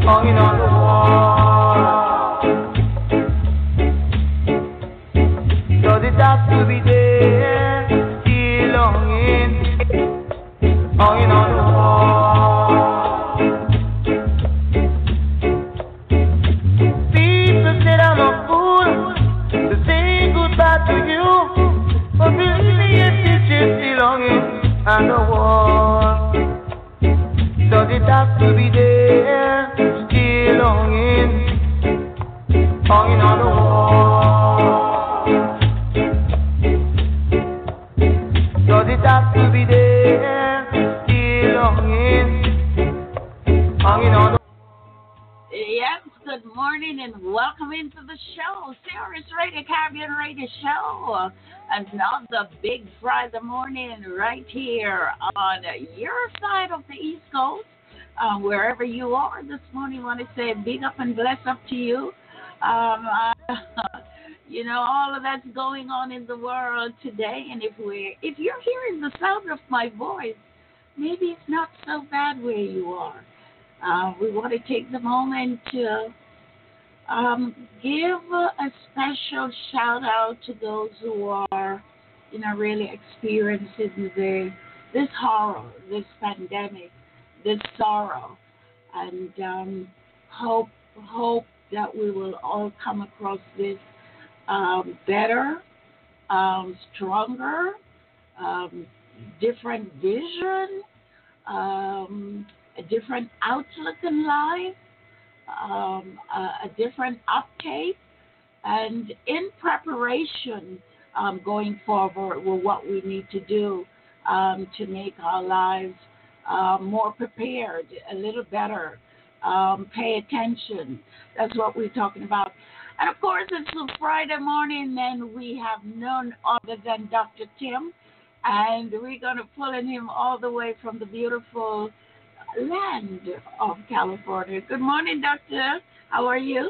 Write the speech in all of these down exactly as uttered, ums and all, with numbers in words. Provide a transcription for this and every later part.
hanging on the wall. Does it have to be there? Still longing, hanging on the wall. People said I'm a fool to say goodbye to you, but believe me, yes, it's just still longing on the wall. Does it have to be there? Still longing, hanging on the wall. Does it have to be there? Still longing, hanging on the wall. Yes, good morning and welcome into the show, Sirius Radio, Caribbean Radio Show. Another big Friday morning right here on your side of the East Coast. Uh, wherever you are this morning, I want to say big up and bless up to you. Um, uh, you know, all of that's going on in the world today, and if we're if you're hearing the sound of my voice, maybe it's not so bad where you are. Uh, we want to take the moment to um, give a special shout out to those who are, you know, really experiencing the, this horror, this pandemic, this sorrow, and um, hope hope that we will all come across this um, better, um, stronger, um, different vision. Um, a different outlook in life, um, a, a different uptake, and in preparation um, going forward with what we need to do um, to make our lives uh, more prepared, a little better, um, pay attention. That's what we're talking about. And of course, it's a Friday morning, and we have none other than Doctor Tim, and we're going to pull in him all the way from the beautiful land of California. Good morning, Doctor. How are you?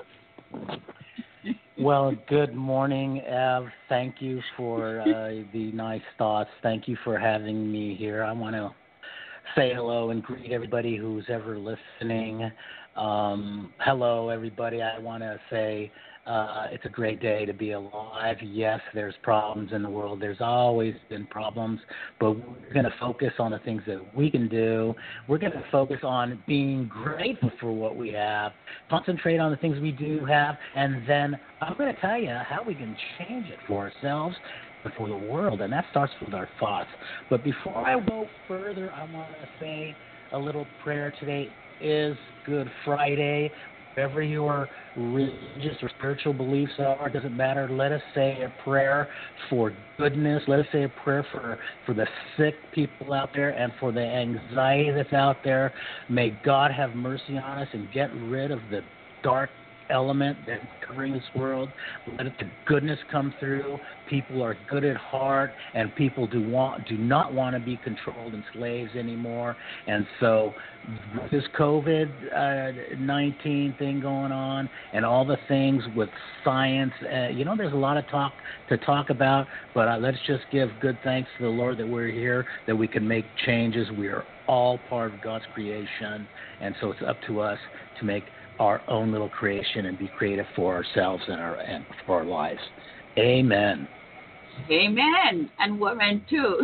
Well, good morning, Ev. Thank you for uh, the nice thoughts. Thank you for having me here. I want to say hello and greet everybody who's ever listening. Um, hello, everybody. I want to say uh, it's a great day to be alive. Yes, there's problems in the world. There's always been problems, but we're going to focus on the things that we can do. We're going to focus on being grateful for what we have, concentrate on the things we do have, and then I'm going to tell you how we can change it for ourselves and for the world, and that starts with our thoughts. But before I go further, I want to say a little prayer. Today is Good Friday. Whatever your religious or spiritual beliefs are, it doesn't matter. Let us say a prayer for goodness. Let us say a prayer for, for the sick people out there and for the anxiety that's out there. May God have mercy on us and get rid of the dark element that's covering this world. Let the goodness come through. People are good at heart, and people do want do not want to be controlled and slaves anymore. And so with this COVID nineteen thing going on and all the things with science, uh, you know, there's a lot of talk to talk about, but uh, let's just give good thanks to the Lord that we're here, that we can make changes. We are all part of God's creation, and so it's up to us to make our own little creation and be creative for ourselves and our and for our lives. Amen. Amen. And women too.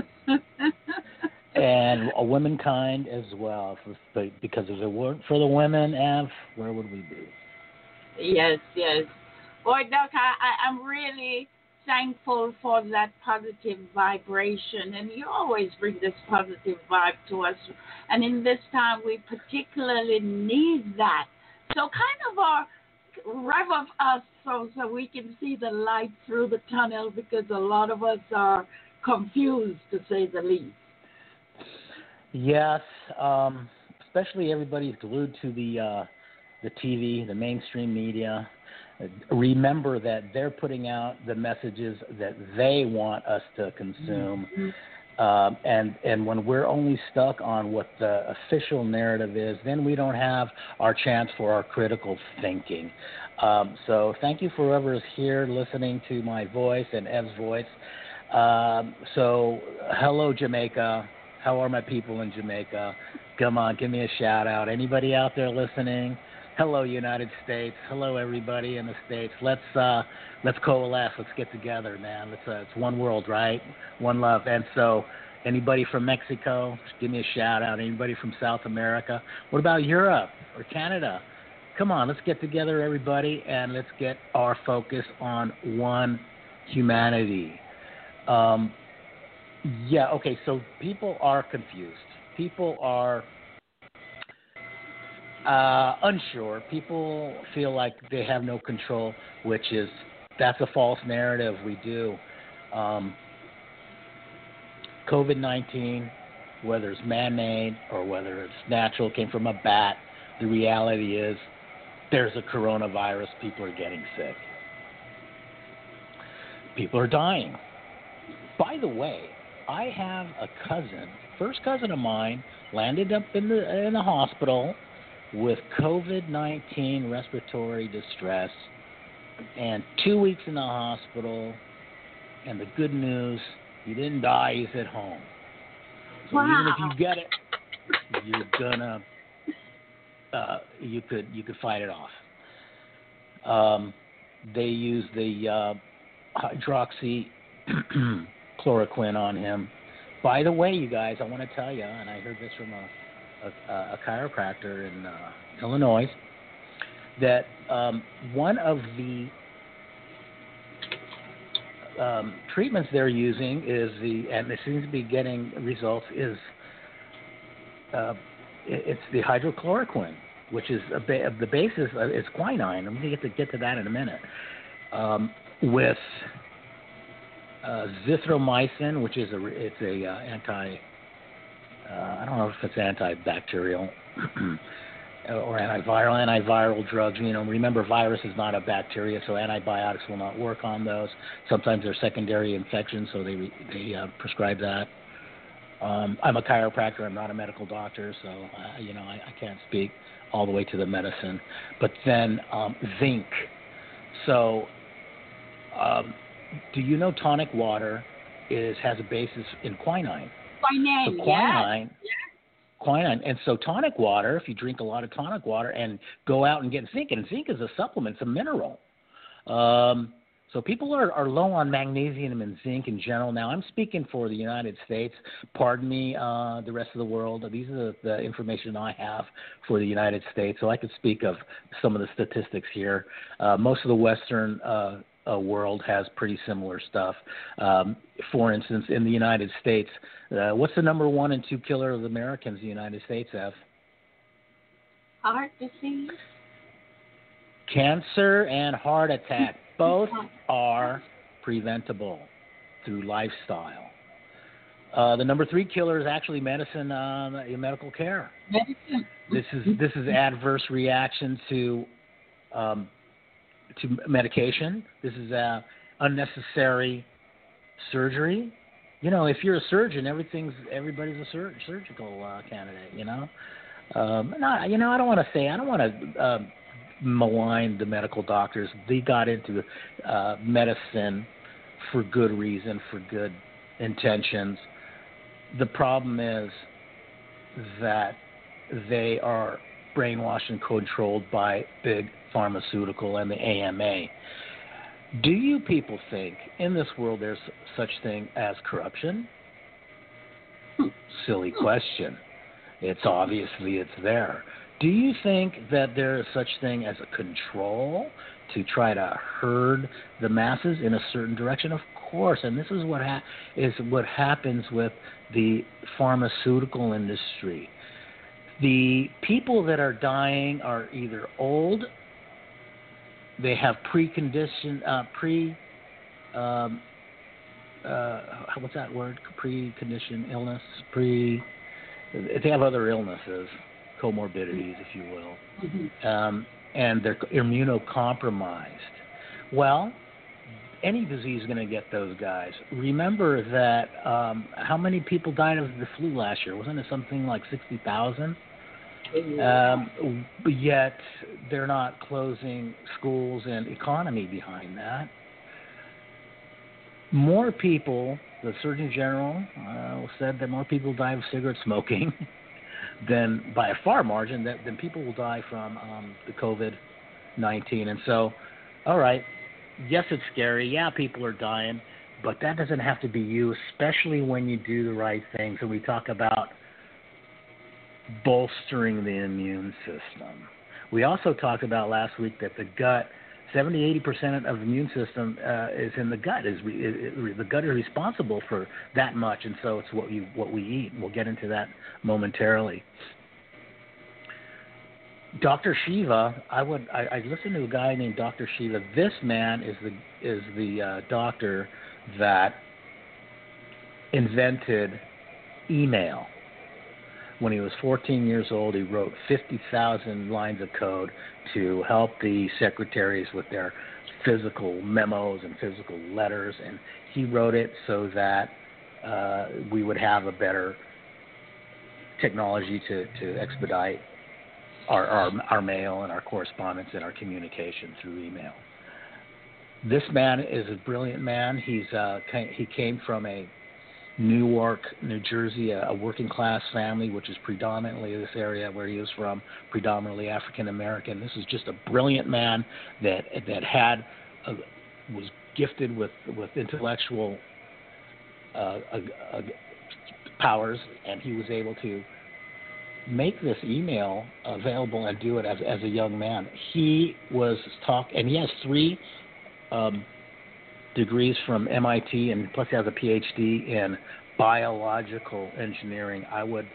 And a womankind as well, for, because if it weren't for the women, Av, where would we be? Yes, yes. Boy, Doc, I, I, I'm really thankful for that positive vibration, and you always bring this positive vibe to us. And in this time, we particularly need that. So kind of uh, rev up us so, so we can see the light through the tunnel, because a lot of us are confused, to say the least. Yes, um, especially everybody's glued to the uh, the T V, the mainstream media. Remember that they're putting out the messages that they want us to consume. Mm-hmm. Um, and, and when we're only stuck on what the official narrative is, then we don't have our chance for our critical thinking. Um, so thank you for whoever is here listening to my voice and Ev's voice. Um, so hello, Jamaica. How are my people in Jamaica? Come on, give me a shout out. Anybody out there listening? Hello, United States. Hello, everybody in the States. Let's uh, let's coalesce. Let's get together, man. Let's, uh, it's one world, right? One love. And so, anybody from Mexico, just give me a shout out. Anybody from South America? What about Europe or Canada? Come on, let's get together, everybody, and let's get our focus on one humanity. Um, yeah, okay, so people are confused. People are uh, unsure. People feel like they have no control, which is, that's a false narrative. We do. Um, COVID nineteen, whether it's man-made or whether it's natural, came from a bat, the reality is there's a coronavirus. People are getting sick. People are dying. By the way, I have a cousin, first cousin of mine, landed up in the in the hospital with COVID nineteen respiratory distress, and two weeks in the hospital. And the good news, he didn't die. He's at home. So wow. even if you get it, you're gonna uh, you could you could fight it off. Um, they use the uh, hydroxy. Chloroquine on him. By the way, you guys, I want to tell you, and I heard this from a, a, a chiropractor in uh, Illinois, that um, one of the um, treatments they're using is the, and it seems to be getting results, is uh, it, it's the hydrochloroquine, which is a ba- the basis of, it's quinine. I'm going to get to get to that in a minute. Um, with Uh, zithromycin, which is a it's a uh, anti uh, I don't know if it's antibacterial or antiviral antiviral drugs. You know, remember, virus is not a bacteria, so antibiotics will not work on those. Sometimes they're secondary infections, so they they uh, prescribe that. Um, I'm a chiropractor. I'm not a medical doctor, so uh, you know I, I can't speak all the way to the medicine. But then um, zinc. So. Um, Do you know tonic water is has a basis in quinine? Quinine, so quinine, yes. quinine, and so tonic water. If you drink a lot of tonic water and go out and get zinc, and zinc is a supplement, it's a mineral. Um, so people are, are low on magnesium and zinc in general. Now I'm speaking for the United States. Pardon me, uh, the rest of the world. These are the, the information I have for the United States. So I could speak of some of the statistics here. Uh, most of the Western uh, Uh, world has pretty similar stuff. Um, for instance, in the United States, uh, what's the number one and two killer of Americans in the United States, Ev? Heart disease. Cancer and heart attack. Both are preventable through lifestyle. Uh, the number three killer is actually medicine, uh, medical care. Medicine. This is this is adverse reaction to um, to medication. This is uh, unnecessary surgery. You know, if you're a surgeon, everything's everybody's a sur- surgical uh, candidate. You know, um, not, you know, I don't want to say I don't want to uh, malign the medical doctors. They got into uh, medicine for good reason, for good intentions. The problem is that they are brainwashed and controlled by big pharmaceutical and the A M A. Do you people think in this world there's such thing as corruption? Silly question. It's obviously it's there. Do you think that there is such thing as a control to try to herd the masses in a certain direction? Of course, and this is what ha- is what happens with the pharmaceutical industry. The people that are dying are either old, they have precondition, uh, pre, um, uh, what's that word? Preconditioned illness, pre. They have other illnesses, comorbidities, if you will, mm-hmm. um, and they're immunocompromised. Well, any disease is going to get those guys. Remember that um, how many people died of the flu last year? Wasn't it something like sixty thousand? Um, yet they're not closing schools and economy behind that. More people, the Surgeon General uh, said that more people die of cigarette smoking then by a far margin, that then people will die from um, the COVID nineteen. And so, all right, yes, it's scary. Yeah, people are dying, but that doesn't have to be you, especially when you do the right things. And we talk about bolstering the immune system. We also talked about last week that the gut, seventy, eighty percent of the immune system uh, is in the gut. Is, is, is the gut is responsible for that much, and so it's what you what we eat. We'll get into that momentarily. Doctor Shiva, I would I, I listened to a guy named Doctor Shiva. This man is the is the uh, doctor that invented email. When he was fourteen years old, he wrote fifty thousand lines of code to help the secretaries with their physical memos and physical letters, and he wrote it so that uh, we would have a better technology to, to expedite our, our, our mail and our correspondence and our communication through email. This man is a brilliant man. He's uh, he came from a Newark, New Jersey, a, a working class family, which is predominantly this area where he was from, predominantly African American. This is just a brilliant man that that had a, was gifted with with intellectual uh, uh, uh, powers, and he was able to make this email available and do it as as a young man. He was talk, and he has three. Um, degrees from M I T, and plus he has a P H D in biological engineering. I would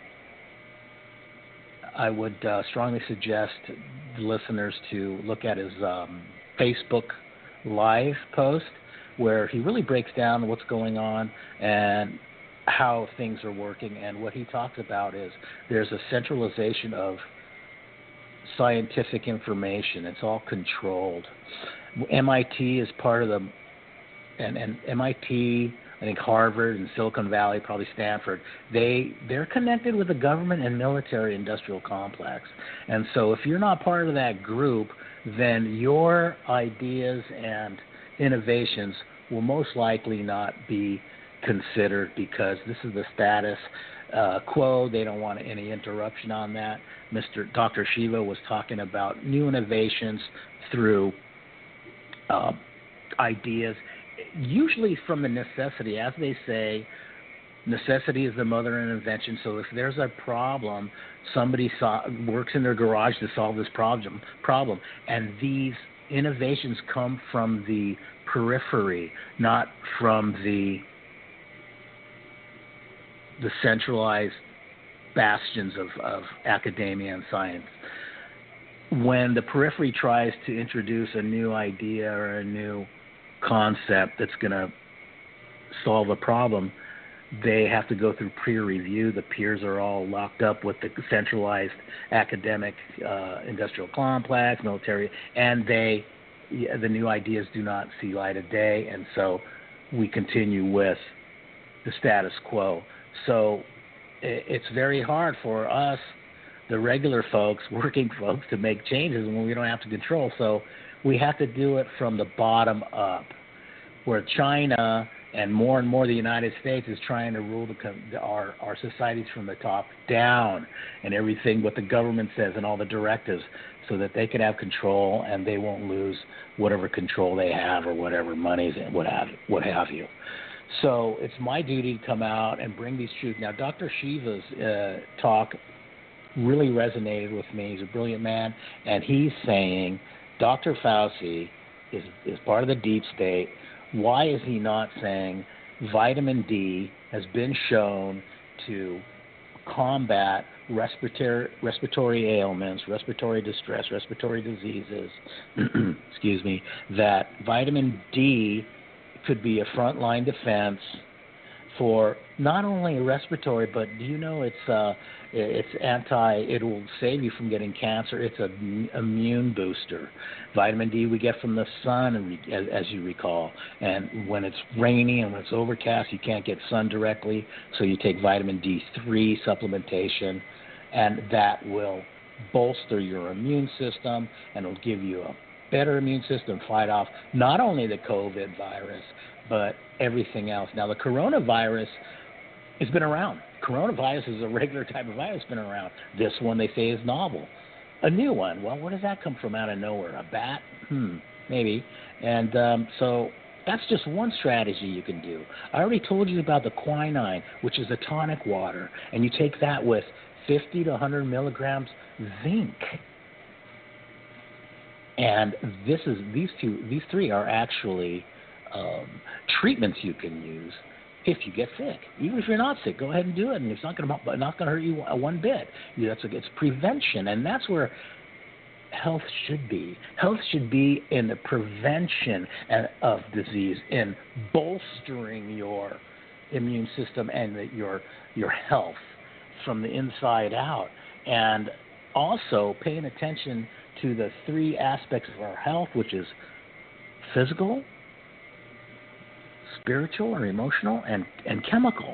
I would uh, strongly suggest the listeners to look at his um, Facebook Live post, where he really breaks down what's going on and how things are working. And what he talks about is there's a centralization of scientific information. It's all controlled. M I T is part of the And, and M I T, I think Harvard and Silicon Valley, probably Stanford, they, they're connected with the government and military industrial complex. And so if you're not part of that group, then your ideas and innovations will most likely not be considered, because this is the status uh, quo. They don't want any interruption on that. Mister Doctor Shiva was talking about new innovations through uh, ideas, usually from the necessity. As they say, necessity is the mother of invention. So if there's a problem, somebody so- works in their garage to solve this problem. Problem, and these innovations come from the periphery, not from the the centralized bastions of, of academia and science. When the periphery tries to introduce a new idea or a new concept that's going to solve a problem, they have to go through peer review. The peers are all locked up with the centralized academic uh, industrial complex, military, and they the new ideas do not see light of day, and so we continue with the status quo. So it's very hard for us, the regular folks, working folks, to make changes when we don't have to control. So we have to do it from the bottom up, where China and more and more the United States is trying to rule the, our, our societies from the top down, and everything what the government says and all the directives, so that they can have control and they won't lose whatever control they have or whatever monies and what have, what have you. So it's my duty to come out and bring these truths. Now, Doctor Shiva's uh, talk really resonated with me. He's a brilliant man, and he's saying Doctor Fauci is, is part of the deep state. Why is he not saying vitamin D has been shown to combat respiratory respiratory ailments, respiratory distress, respiratory diseases, excuse me, that vitamin D could be a frontline defense for not only respiratory, but do you know it's uh, it's anti, it will save you from getting cancer. It's an immune booster. Vitamin D we get from the sun, as, as you recall. And when it's rainy and when it's overcast, you can't get sun directly, so you take vitamin D three supplementation, and that will bolster your immune system, and it'll give you a better immune system, fight off not only the COVID virus, but everything else. Now, the coronavirus It's been around. Coronavirus is a regular type of virus. Been around. This one they say is novel, a new one. Well, where does that come from out of nowhere? A bat? Hmm, maybe. And um, so that's just one strategy you can do. I already told you about the quinine, which is a tonic water, and you take that with fifty to one hundred milligrams zinc. And this is these two, these three are actually um, treatments you can use if you get sick. Even if you're not sick, go ahead and do it, and it's not going to not going to hurt you one bit. That's a, it's prevention, and that's where health should be. Health should be in the prevention of disease, in bolstering your immune system and the, your your health from the inside out, and also paying attention to the three aspects of our health, which is physical, spiritual or emotional, and, and chemical.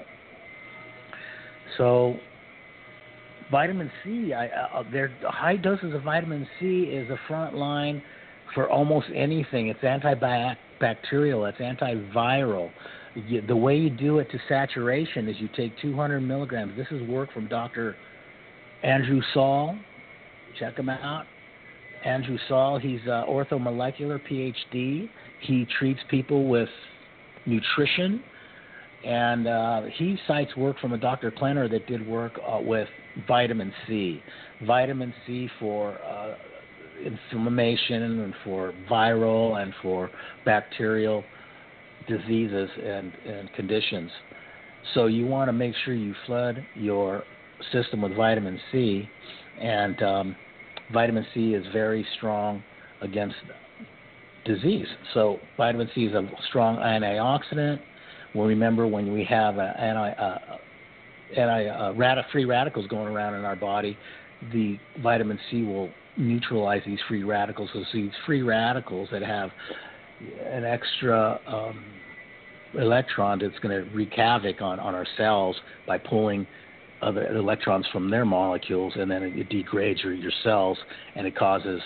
So vitamin C, I, uh, there, high doses of vitamin C is a front line for almost anything. It's antibacterial, it's antiviral. You, the way you do it to saturation is you take two hundred milligrams. This is work from Doctor Andrew Saul. Check him out. Andrew Saul, he's uh, orthomolecular P H D. He treats people with nutrition, and uh, he cites work from a Doctor Klenner that did work uh, with vitamin C. Vitamin C for uh, inflammation and for viral and for bacterial diseases and, and conditions. So you want to make sure you flood your system with vitamin C, and um, vitamin C is very strong against disease. So vitamin C is a strong antioxidant. Well, remember, when we have uh, anti, uh, anti uh, rad- free radicals going around in our body, the vitamin C will neutralize these free radicals. So these free radicals that have an extra um, electron that's going to wreak havoc on, on our cells by pulling other electrons from their molecules, and then it degrades your, your cells, and it causes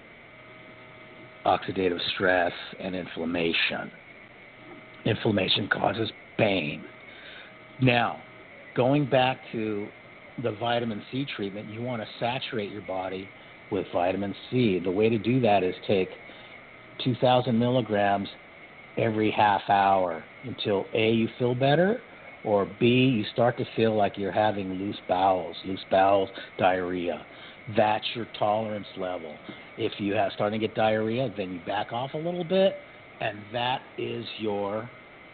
oxidative stress and inflammation. Inflammation causes pain. Now, going back to the vitamin C treatment, you want to saturate your body with vitamin C. The way to do that is take two thousand milligrams every half hour until A, you feel better, or B, you start to feel like you're having loose bowels, loose bowels, diarrhea. That's your tolerance level. If you have starting to get diarrhea, then you back off a little bit, and that is your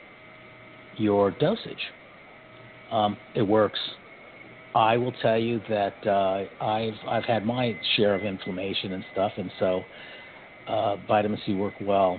your dosage. Um, it works. I will tell you that uh, I've I've had my share of inflammation and stuff, and so uh, vitamin C worked well.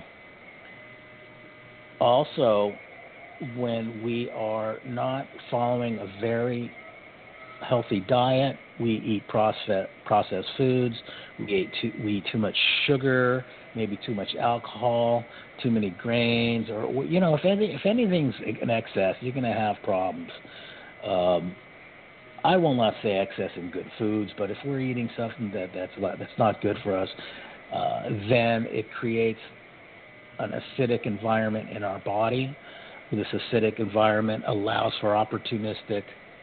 Also, when we are not following a very healthy diet, we eat process, processed foods, we eat, too, we eat too much sugar, maybe too much alcohol, too many grains, or, you know, if, any, if anything's in excess, you're going to have problems. Um, I will not say excess in good foods, but if we're eating something that, that's, that's not good for us, uh, then it creates an acidic environment in our body. This acidic environment allows for opportunistic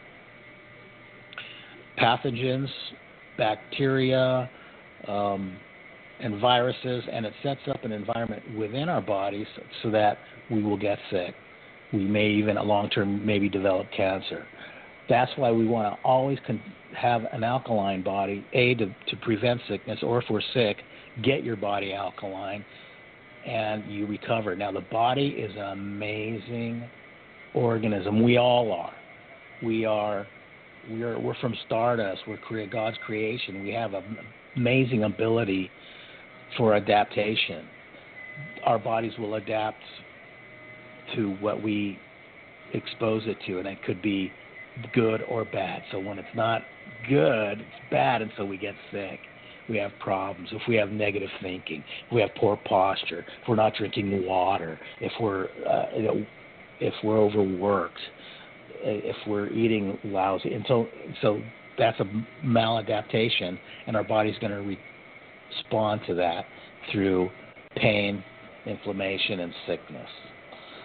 pathogens, bacteria, um, and viruses, and it sets up an environment within our bodies so that we will get sick. We may even, long-term, maybe develop cancer. That's why we want to always con- have an alkaline body, A, to, to prevent sickness, or if we're sick, get your body alkaline, and you recover. Now, the body is an amazing organism. We all are. We are. We're we're from stardust. We're crea- God's creation. We have an amazing ability for adaptation. Our bodies will adapt to what we expose it to, and it could be good or bad. So when it's not good, it's bad, and so we get sick. We have problems. If we have negative thinking, if we have poor posture, if we're not drinking water, if we're uh, you know, if we're overworked, if we're eating lousy, and so so that's a maladaptation, and our body's going to re- respond to that through pain, inflammation, and sickness.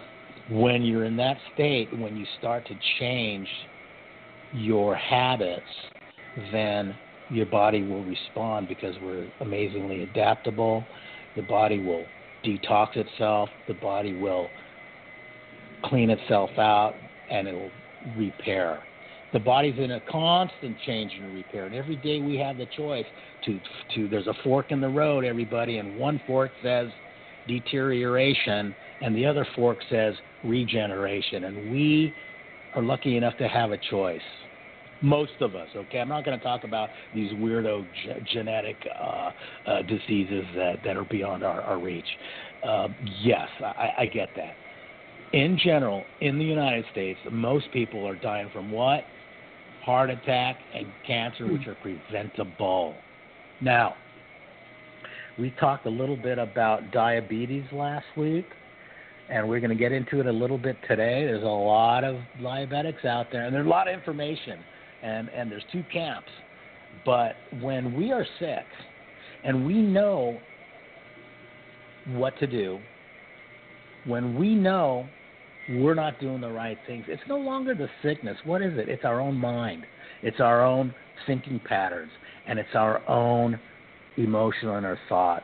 When you're in that state, when you start to change your habits, then your body will respond because we're amazingly adaptable. The body will detox itself. The body will clean itself out, and it will repair. The body's in a constant change and repair, and every day we have the choice to, to there's a fork in the road, everybody, and one fork says deterioration, and the other fork says regeneration, and we are lucky enough to have a choice. Most of us, okay? I'm not going to talk about these weirdo ge- genetic uh, uh, diseases that, that are beyond our, our reach. Uh, yes, I, I get that. In general, in the United States, most people are dying from what? Heart attack and cancer, which are preventable. Now, we talked a little bit about diabetes last week, and we're going to get into it a little bit today. There's a lot of diabetics out there, and there's a lot of information, and, and there's two camps. But when we are sick and we know what to do, when we know we're not doing the right things, it's no longer the sickness. What is it? It's our own mind. It's our own thinking patterns, and it's our own emotional and our thoughts.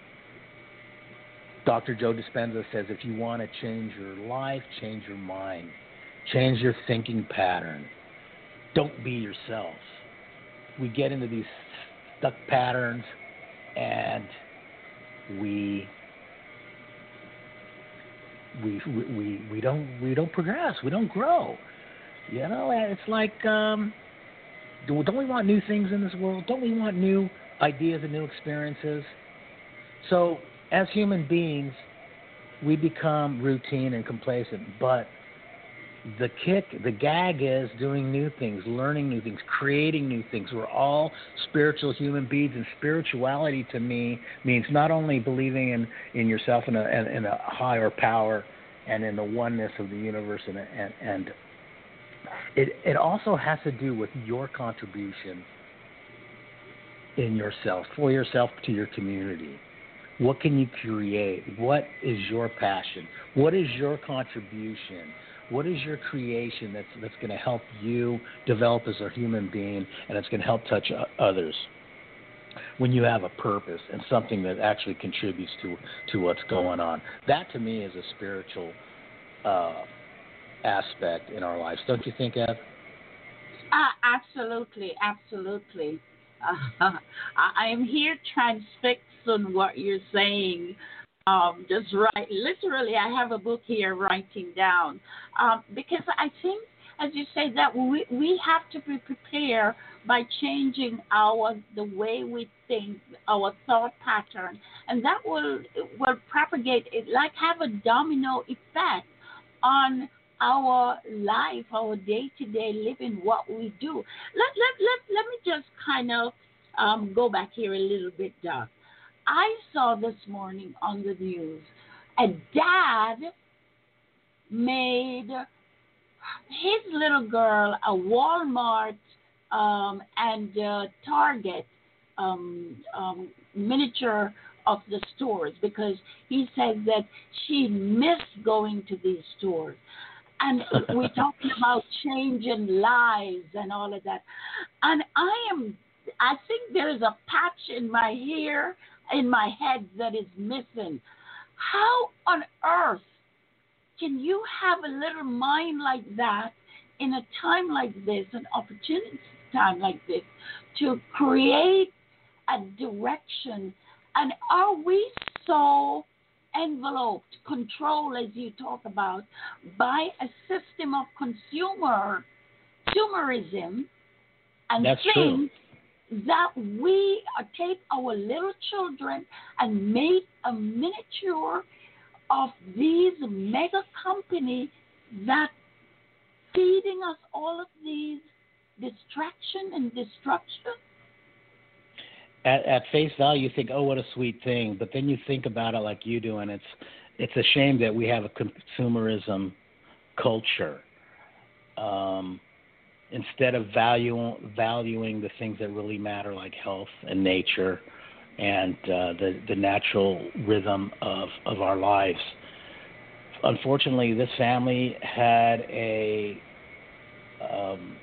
Doctor Joe Dispenza says if you want to change your life, change your mind. Change your thinking pattern. Don't be yourself. We get into these stuck patterns, and we we we we don't we don't progress. We don't grow. You know, it's like um, don't we want new things in this world? Don't we want new ideas and new experiences? So as human beings, we become routine and complacent, but the kick, the gag is doing new things, learning new things, creating new things. We're all spiritual human beings, and spirituality to me means not only believing in, in yourself and a, in a higher power and in the oneness of the universe, and, and, and it, it also has to do with your contribution in yourself, for yourself, to your community. What can you create? What is your passion? What is your contribution? What is your creation that's that's going to help you develop as a human being, and it's going to help touch others? When you have a purpose and something that actually contributes to to what's going on, that to me is a spiritual uh, aspect in our lives. Don't you think, Ev? Uh, absolutely, absolutely. Uh, I am here transfixed on what you're saying. Um, just right, literally, I have a book here writing down um, because I think, as you say, that we we have to be prepared by changing our the way we think, our thought pattern, and that will will propagate it, like have a domino effect on our life, our day-to-day living, what we do. Let let let let me just kind of um, go back here a little bit, Doc. I saw this morning on the news a dad made his little girl a Walmart um, and uh, Target um, um, miniature of the stores because he said that she missed going to these stores. And we're talking about changing lives and all of that. And I am, I think there's a patch in my hair, in my head that is missing. How on earth can you have a little mind like that in a time like this, an opportunity time like this, to create a direction? And are we so enveloped, controlled, as you talk about, by a system of consumer consumerism and That's things true. that we take our little children and make a miniature of these mega companies that feeding us all of these distraction and destruction? At, at face value, you think, oh, what a sweet thing. But then you think about it like you do, and it's it's a shame that we have a consumerism culture. Um, instead of value, valuing the things that really matter, like health and nature and uh, the, the natural rhythm of, of our lives. unfortunately, this family had a um,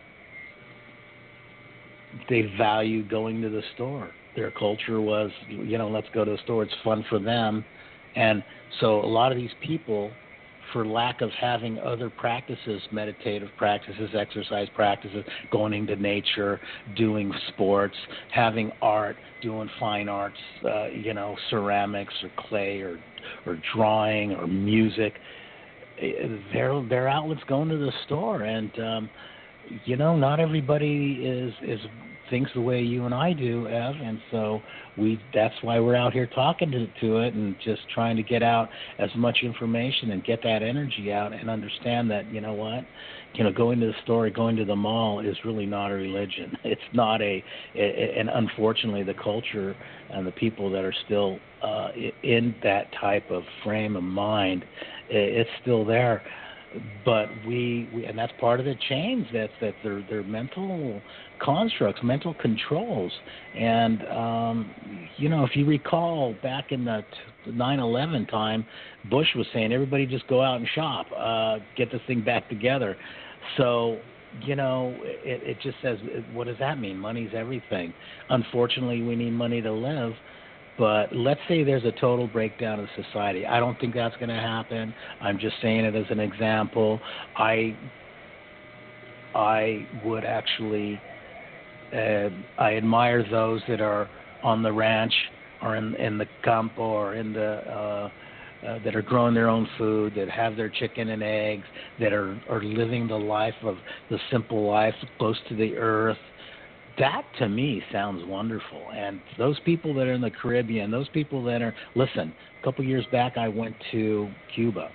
they valued going to the store. Their culture was, you know, let's go to the store. It's fun for them. And so a lot of these people, for lack of having other practices, meditative practices, exercise practices, going into nature, doing sports, having art, doing fine arts, uh, you know, ceramics or clay or or drawing or music, their their outlet's going to the store. And um, you know, not everybody is is thinks the way you and I do, Ev, and so we that's why we're out here talking to, to it and just trying to get out as much information and get that energy out and understand that, you know what, you know, going to the store, going to the mall is really not a religion. It's not a, and unfortunately the culture and the people that are still uh, in that type of frame of mind, it's still there. But we, we, and that's part of the change. That's that they're, they're mental constructs, mental controls. And, um, you know, if you recall back in the nine eleven time, Bush was saying, everybody just go out and shop, uh, get this thing back together. So, you know, it, it just says, what does that mean? Money's everything. Unfortunately, we need money to live. But let's say there's a total breakdown of society. I don't think that's going to happen. I'm just saying it as an example. I I would actually, uh, I admire those that are on the ranch or in, in the campo or in the, uh, uh, that are growing their own food, that have their chicken and eggs, that are, are living the life of the simple life close to the earth. That, to me, sounds wonderful. And those people that are in the Caribbean, those people that are, listen, a couple years back I went to Cuba.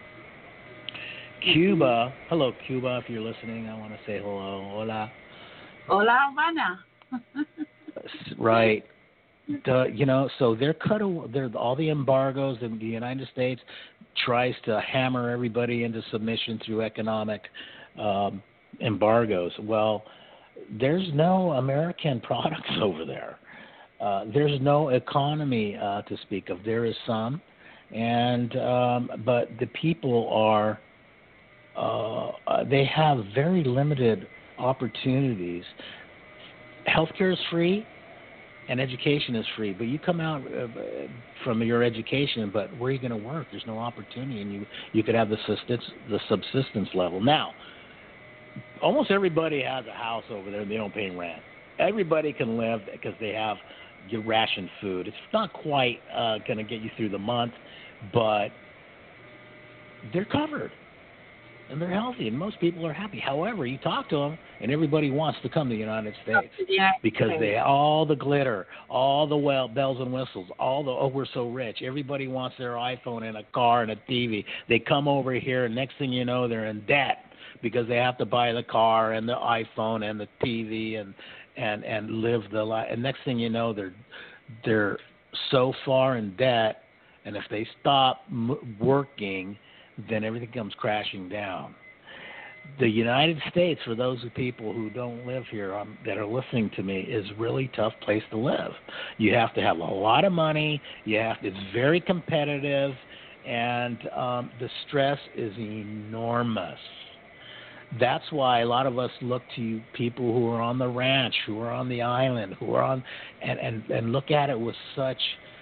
Cuba, hello, Cuba, if you're listening, I want to say hello. Hola. Hola, Havana. Right. The, you know, so they're cut away, they're, all the embargoes in the United States tries to hammer everybody into submission through economic um, embargoes. Well, there's no American products over there. Uh, there's no economy uh, to speak of. There is some, and um, but the people are uh, they have very limited opportunities. Healthcare is free, and education is free. But you come out uh, from your education, but where are you going to work? There's no opportunity, and you you could have the subsistence the subsistence level now. Almost everybody has a house over there. They don't pay rent. Everybody can live because they have your ration food. It's not quite uh, going to get you through the month, but they're covered and they're healthy, and most people are happy. However, you talk to them, and everybody wants to come to the United States because they all the glitter, all the well bells and whistles, all the oh we're so rich. Everybody wants their iPhone and a car and a T V. They come over here, and next thing you know, they're in debt, because they have to buy the car and the iPhone and the T V and and and live the life. And next thing you know, they're they're so far in debt, and if they stop m- working, then everything comes crashing down. The United States, for those people who don't live here um, that are listening to me, is a really tough place to live. You have to have a lot of money. You have it's very competitive, and um, the stress is enormous. That's why a lot of us look to people who are on the ranch, who are on the island, who are on, and, and, and look at it with such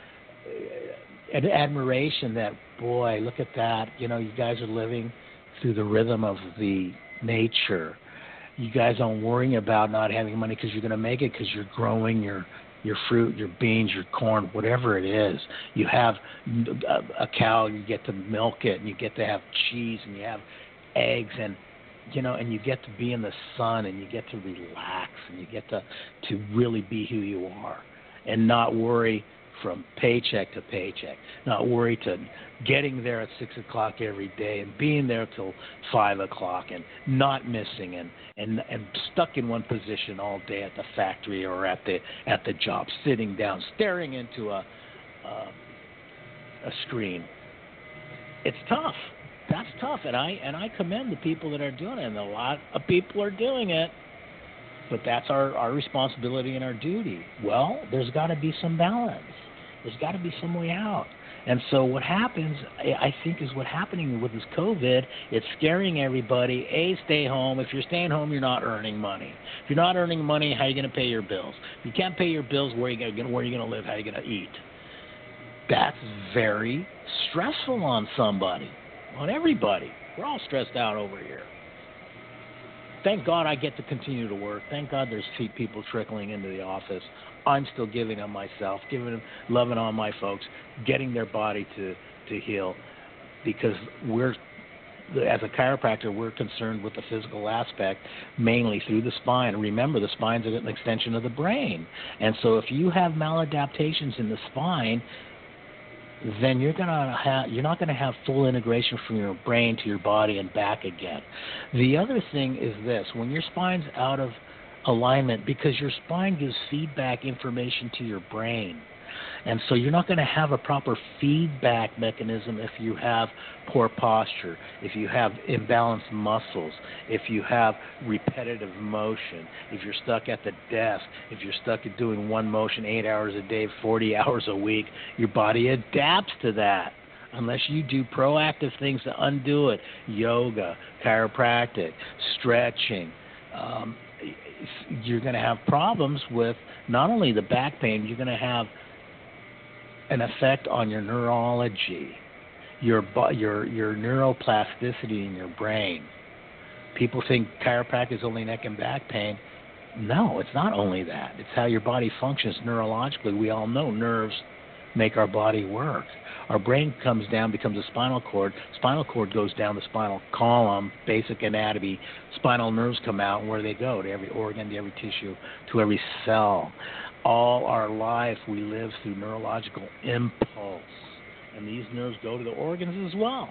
uh, admiration that, boy, look at that. You know, you guys are living through the rhythm of the nature. You guys aren't worrying about not having money because you're going to make it because you're growing your your fruit, your beans, your corn, whatever it is. You have a, a cow, you get to milk it, and you get to have cheese, and you have eggs, and you know, and you get to be in the sun, and you get to relax, and you get to, to really be who you are and not worry from paycheck to paycheck, not worry to getting there at six o'clock every day and being there till five o'clock and not missing and, and, and stuck in one position all day at the factory or at the, at the job, sitting down, staring into a, uh, a screen. It's tough. That's tough, and I and I commend the people that are doing it, and a lot of people are doing it, but that's our, our responsibility and our duty. Well, there's got to be some balance. There's got to be some way out. And so what happens, I think, is what happening with this COVID, it's scaring everybody. A, stay home. If you're staying home, you're not earning money. If you're not earning money, how are you going to pay your bills? If you can't pay your bills, where are you going to, where are you going to live? How are you going to eat? That's very stressful on somebody, on everybody. We're all stressed out over here. Thank God I get to continue to work. Thank God there's people trickling into the office. I'm still giving on myself, giving, loving on my folks, getting their body to, to heal, because we're, as a chiropractor, we're concerned with the physical aspect mainly through the spine. Remember, the spine's an extension of the brain. And so if you have maladaptations in the spine, then you're gonna have you're not gonna have full integration from your brain to your body and back again. The other thing is this: when your spine's out of alignment, because your spine gives feedback information to your brain, and so you're not going to have a proper feedback mechanism if you have poor posture, if you have imbalanced muscles, if you have repetitive motion, if you're stuck at the desk, if you're stuck at doing one motion eight hours a day, forty hours a week. Your body adapts to that unless you do proactive things to undo it: yoga, chiropractic, stretching. Um, you're going to have problems with not only the back pain, you're going to have an effect on your neurology, your your your neuroplasticity in your brain. People think chiropractic is only neck and back pain. No, it's not only that. It's how your body functions neurologically. We all know nerves make our body work. Our brain comes down, becomes a spinal cord. Spinal cord goes down the spinal column, basic anatomy. Spinal nerves come out, and where do they go? To every organ, to every tissue, to every cell. All our life we live through neurological impulse, and these nerves go to the organs as well.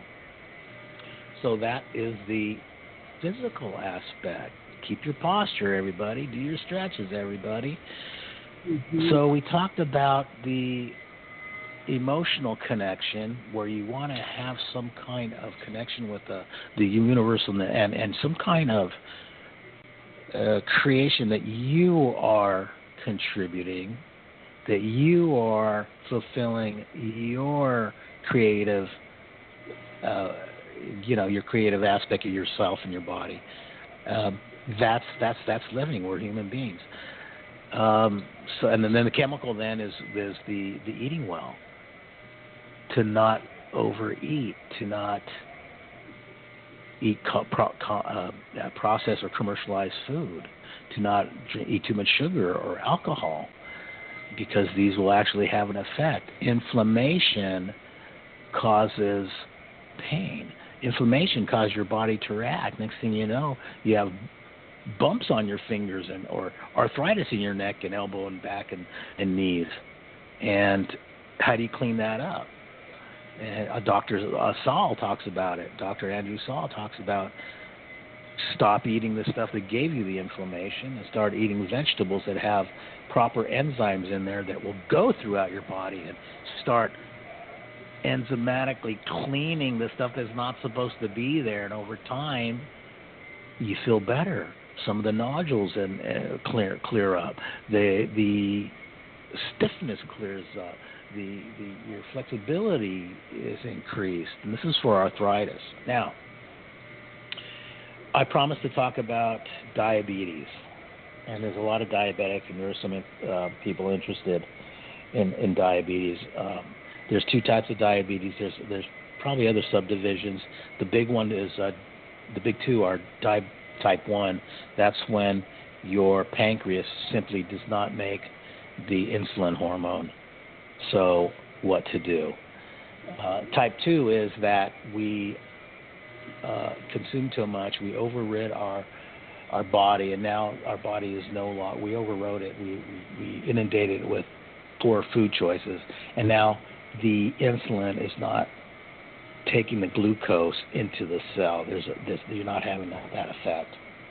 So that is the physical aspect. Keep your posture, everybody. Do your stretches, everybody. Mm-hmm. So we talked about the emotional connection, where you want to have some kind of connection with the, the universal and, and some kind of uh, creation that you are contributing, that you are fulfilling your creative, uh, you know, your creative aspect of yourself and your body. Um, that's that's that's living. We're human beings. Um, so, and then, then the chemical then is is the, the eating well. To not overeat, to not eat co- pro- co- uh, processed or commercialized food, to not drink, eat too much sugar or alcohol, because these will actually have an effect. Inflammation causes pain. Inflammation causes your body to react. Next thing you know, you have bumps on your fingers and or arthritis in your neck and elbow and back and, and knees. And how do you clean that up? And uh, Doctor Uh, Saul talks about it. Doctor Andrew Saul talks about stop eating the stuff that gave you the inflammation and start eating vegetables that have proper enzymes in there that will go throughout your body and start enzymatically cleaning the stuff that's not supposed to be there. And over time, you feel better. Some of the nodules and uh, clear clear up. The the stiffness clears up. The, the your flexibility is increased, and this is for arthritis. Now, I promised to talk about diabetes, and there's a lot of diabetics, and there are some uh, people interested in, in diabetes. Um, there's two types of diabetes. There's there's probably other subdivisions. The big one is uh, the big two are di- type one. That's when your pancreas simply does not make the insulin hormone. So what to do? Uh, type two is that we uh, consume too much. We overrid our our body, and now our body is no longer. We overrode it. We, we we inundated it with poor food choices, and now the insulin is not taking the glucose into the cell. There's a, this, you're not having that, that effect.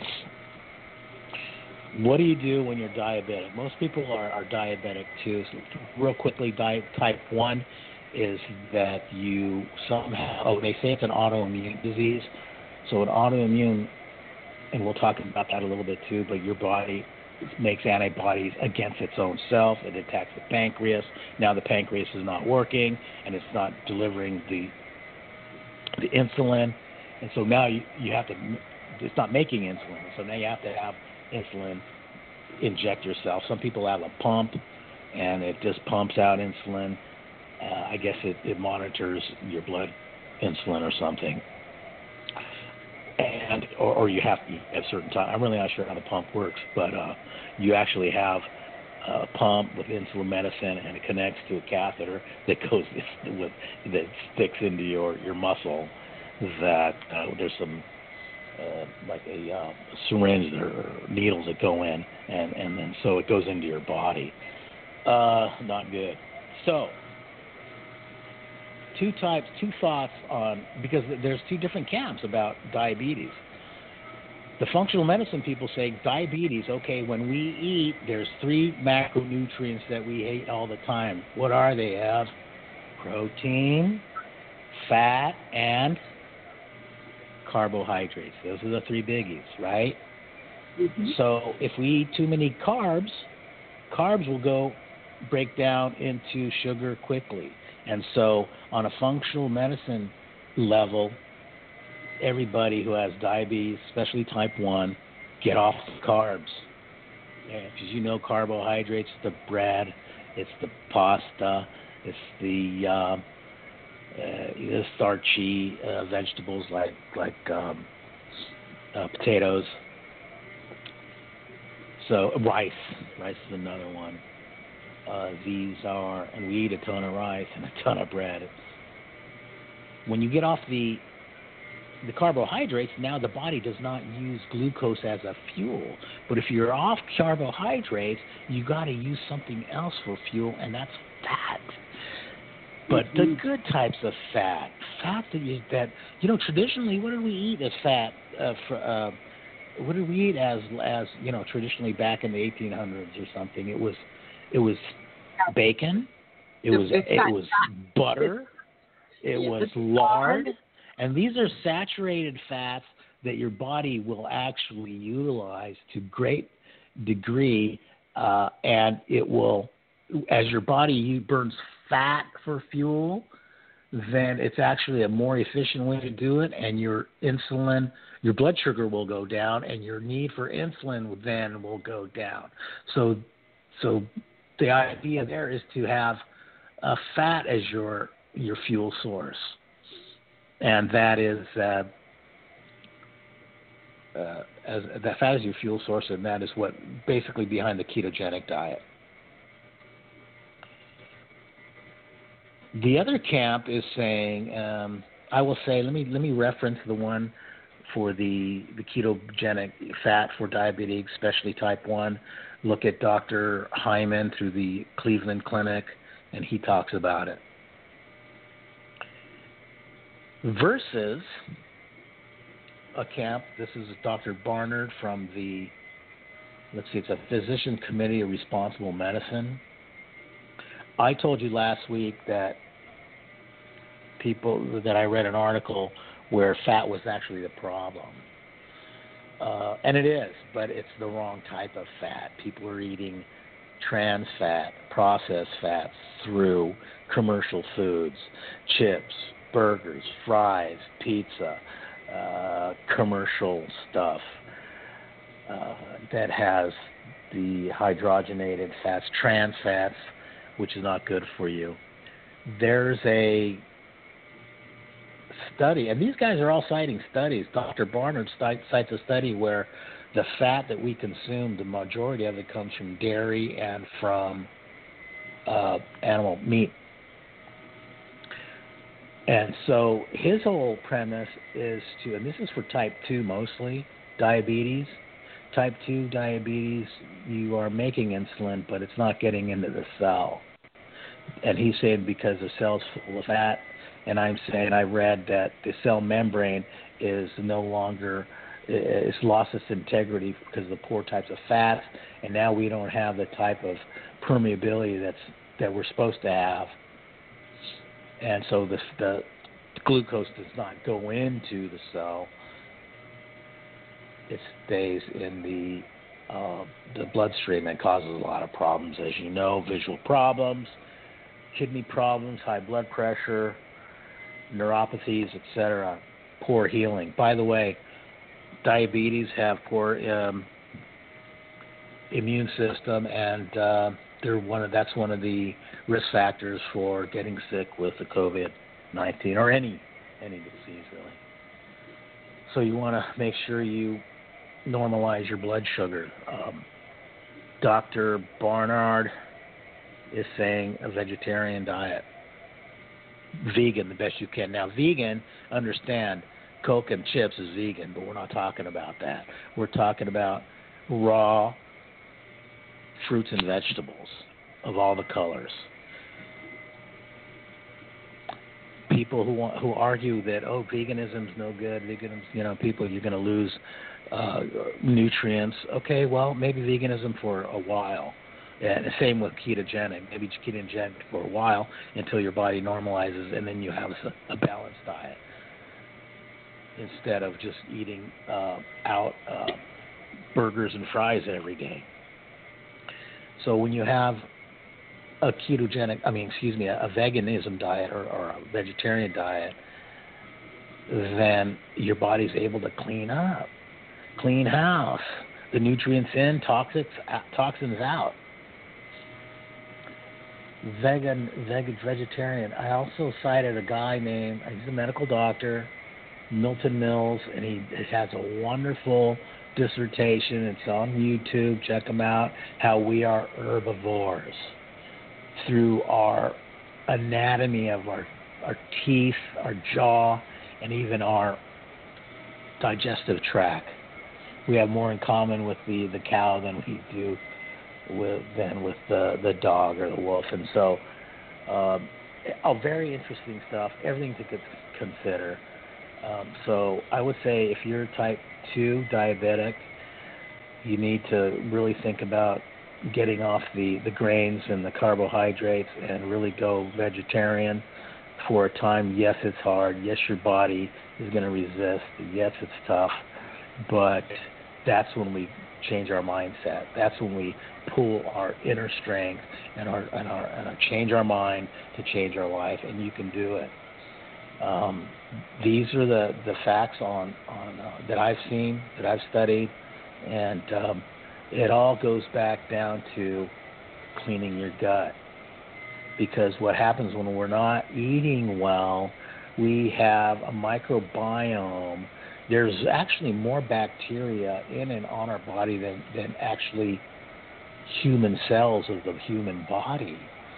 What do you do when you're diabetic? Most people are, are diabetic too. So real quickly, di- type one is that you somehow, oh, they say it's an autoimmune disease. So an autoimmune, and we'll talk about that a little bit too, but your body makes antibodies against its own self. It attacks the pancreas. Now the pancreas is not working, and it's not delivering the the insulin, and so now you, you have to. It's not making insulin, so now you have to have insulin inject yourself. Some people have a pump, and it just pumps out insulin. Uh, I guess it, it monitors your blood insulin or something. And or, or you have to at a certain time. I'm really not sure how the pump works, but uh, you actually have a pump with insulin medicine, and it connects to a catheter that goes with that sticks into your, your muscle. That uh, there's some uh, like a uh, syringe or needles that go in, and and then so it goes into your body. Uh, not good. So. Two types, two thoughts on, because there's two different camps about diabetes. The functional medicine people say diabetes, okay, when we eat, there's three macronutrients that we eat all the time. What are they, Ev? Protein, fat, and carbohydrates. Those are the three biggies, right? Mm-hmm. So if we eat too many carbs, carbs will go break down into sugar quickly. And so on a functional medicine level, everybody who has diabetes, especially type one, get off the carbs. Because you know carbohydrates, the bread, it's the pasta, it's the, uh, uh, the starchy uh, vegetables like, like um, uh, potatoes. So rice, rice is another one. Uh, these are, and we eat a ton of rice and a ton of bread. When you get off the the carbohydrates, now the body does not use glucose as a fuel. But if you're off carbohydrates, you got to use something else for fuel, and that's fat. But mm-hmm. the good types of fat, fat that you, that you know traditionally, what did we eat as fat? Uh, for, uh, what did we eat as as you know traditionally back in the eighteen hundreds or something? It was It was bacon, it was it was butter, it was lard, and these are saturated fats that your body will actually utilize to great degree, uh, and it will, as your body burns fat for fuel, then it's actually a more efficient way to do it, and your insulin, your blood sugar will go down, and your need for insulin then will go down. So, so. The idea there is to have uh, fat as your your fuel source, and that is uh, uh, as that fat is your fuel source, and that is what basically behind the ketogenic diet. The other camp is saying, um, I will say, let me let me reference the one for the the ketogenic fat for diabetes, especially type one. Look at Doctor Hyman through the Cleveland Clinic, and he talks about it. Versus a camp, this is Doctor Barnard from the, let's see, it's a Physician Committee of Responsible Medicine. I told you last week that people, that I read an article where fat was actually the problem. Uh, and it is, but it's the wrong type of fat. People are eating trans fat, processed fats through commercial foods, chips, burgers, fries, pizza, uh, commercial stuff uh, that has the hydrogenated fats, trans fats, which is not good for you. There's a study, and these guys are all citing studies. Doctor Barnard cites a study where the fat that we consume, the majority of it comes from dairy and from uh, animal meat. And so his whole premise is to, and this is for type two mostly, diabetes. Type two diabetes, you are making insulin, but it's not getting into the cell. And he's saying because the cell's full of fat, and I'm saying I read that the cell membrane is no longer, it's lost its integrity because of the poor types of fats, and now we don't have the type of permeability that's that we're supposed to have. And so the, the glucose does not go into the cell. It stays in uh, the bloodstream and causes a lot of problems, as you know, visual problems, kidney problems, high blood pressure, neuropathies, et cetera, poor healing. By the way, diabetes have poor um, immune system, and uh, they're one of that's one of the risk factors for getting sick with the COVID nineteen or any any disease really. So you want to make sure you normalize your blood sugar. Um, Doctor Barnard is saying a vegetarian diet, vegan the best you can. Now, vegan, understand, Coke and chips is vegan, but we're not talking about that. We're talking about raw fruits and vegetables of all the colors. People who want, who argue that, oh, veganism's no good, veganism, you know, people, you're going to lose uh, nutrients. Okay, well, maybe veganism for a while. And the same with ketogenic. Maybe ketogenic for a while until your body normalizes, and then you have a, a balanced diet instead of just eating uh, out uh, burgers and fries every day. So when you have a ketogenic, I mean, excuse me, a, a veganism diet or, or a vegetarian diet, then your body's able to clean up, clean house, the nutrients in, toxics, toxins out. Vegan, vegan, vegetarian. I also cited a guy named, he's a medical doctor, Milton Mills, and he has a wonderful dissertation. It's on YouTube. Check him out. How we are herbivores through our anatomy of our our teeth, our jaw, and even our digestive tract. We have more in common with the, the cow than we do with than with the, the dog or the wolf. And so, um, oh, very interesting stuff. Everything to consider. Um, so I would say if you're type two diabetic, you need to really think about getting off the, the grains and the carbohydrates and really go vegetarian for a time. Yes, it's hard. Yes, your body is going to resist. Yes, it's tough. But that's when we change our mindset. That's when we pull our inner strength and our and our and our, change our mind to change our life, and you can do it. Um, these are the, the facts on on uh, that I've seen, that I've studied, and um, it all goes back down to cleaning your gut. Because what happens when we're not eating well, we have a microbiome. There's actually more bacteria in and on our body than, than actually human cells of the human body.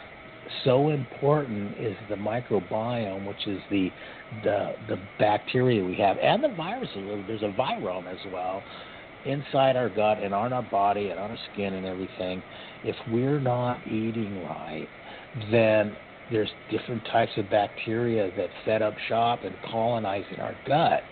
So important is the microbiome, which is the the the bacteria we have, and the viruses. There's a virome as well inside our gut and on our body and on our skin and everything. If we're not eating right, then there's different types of bacteria that set up shop and colonize in our gut,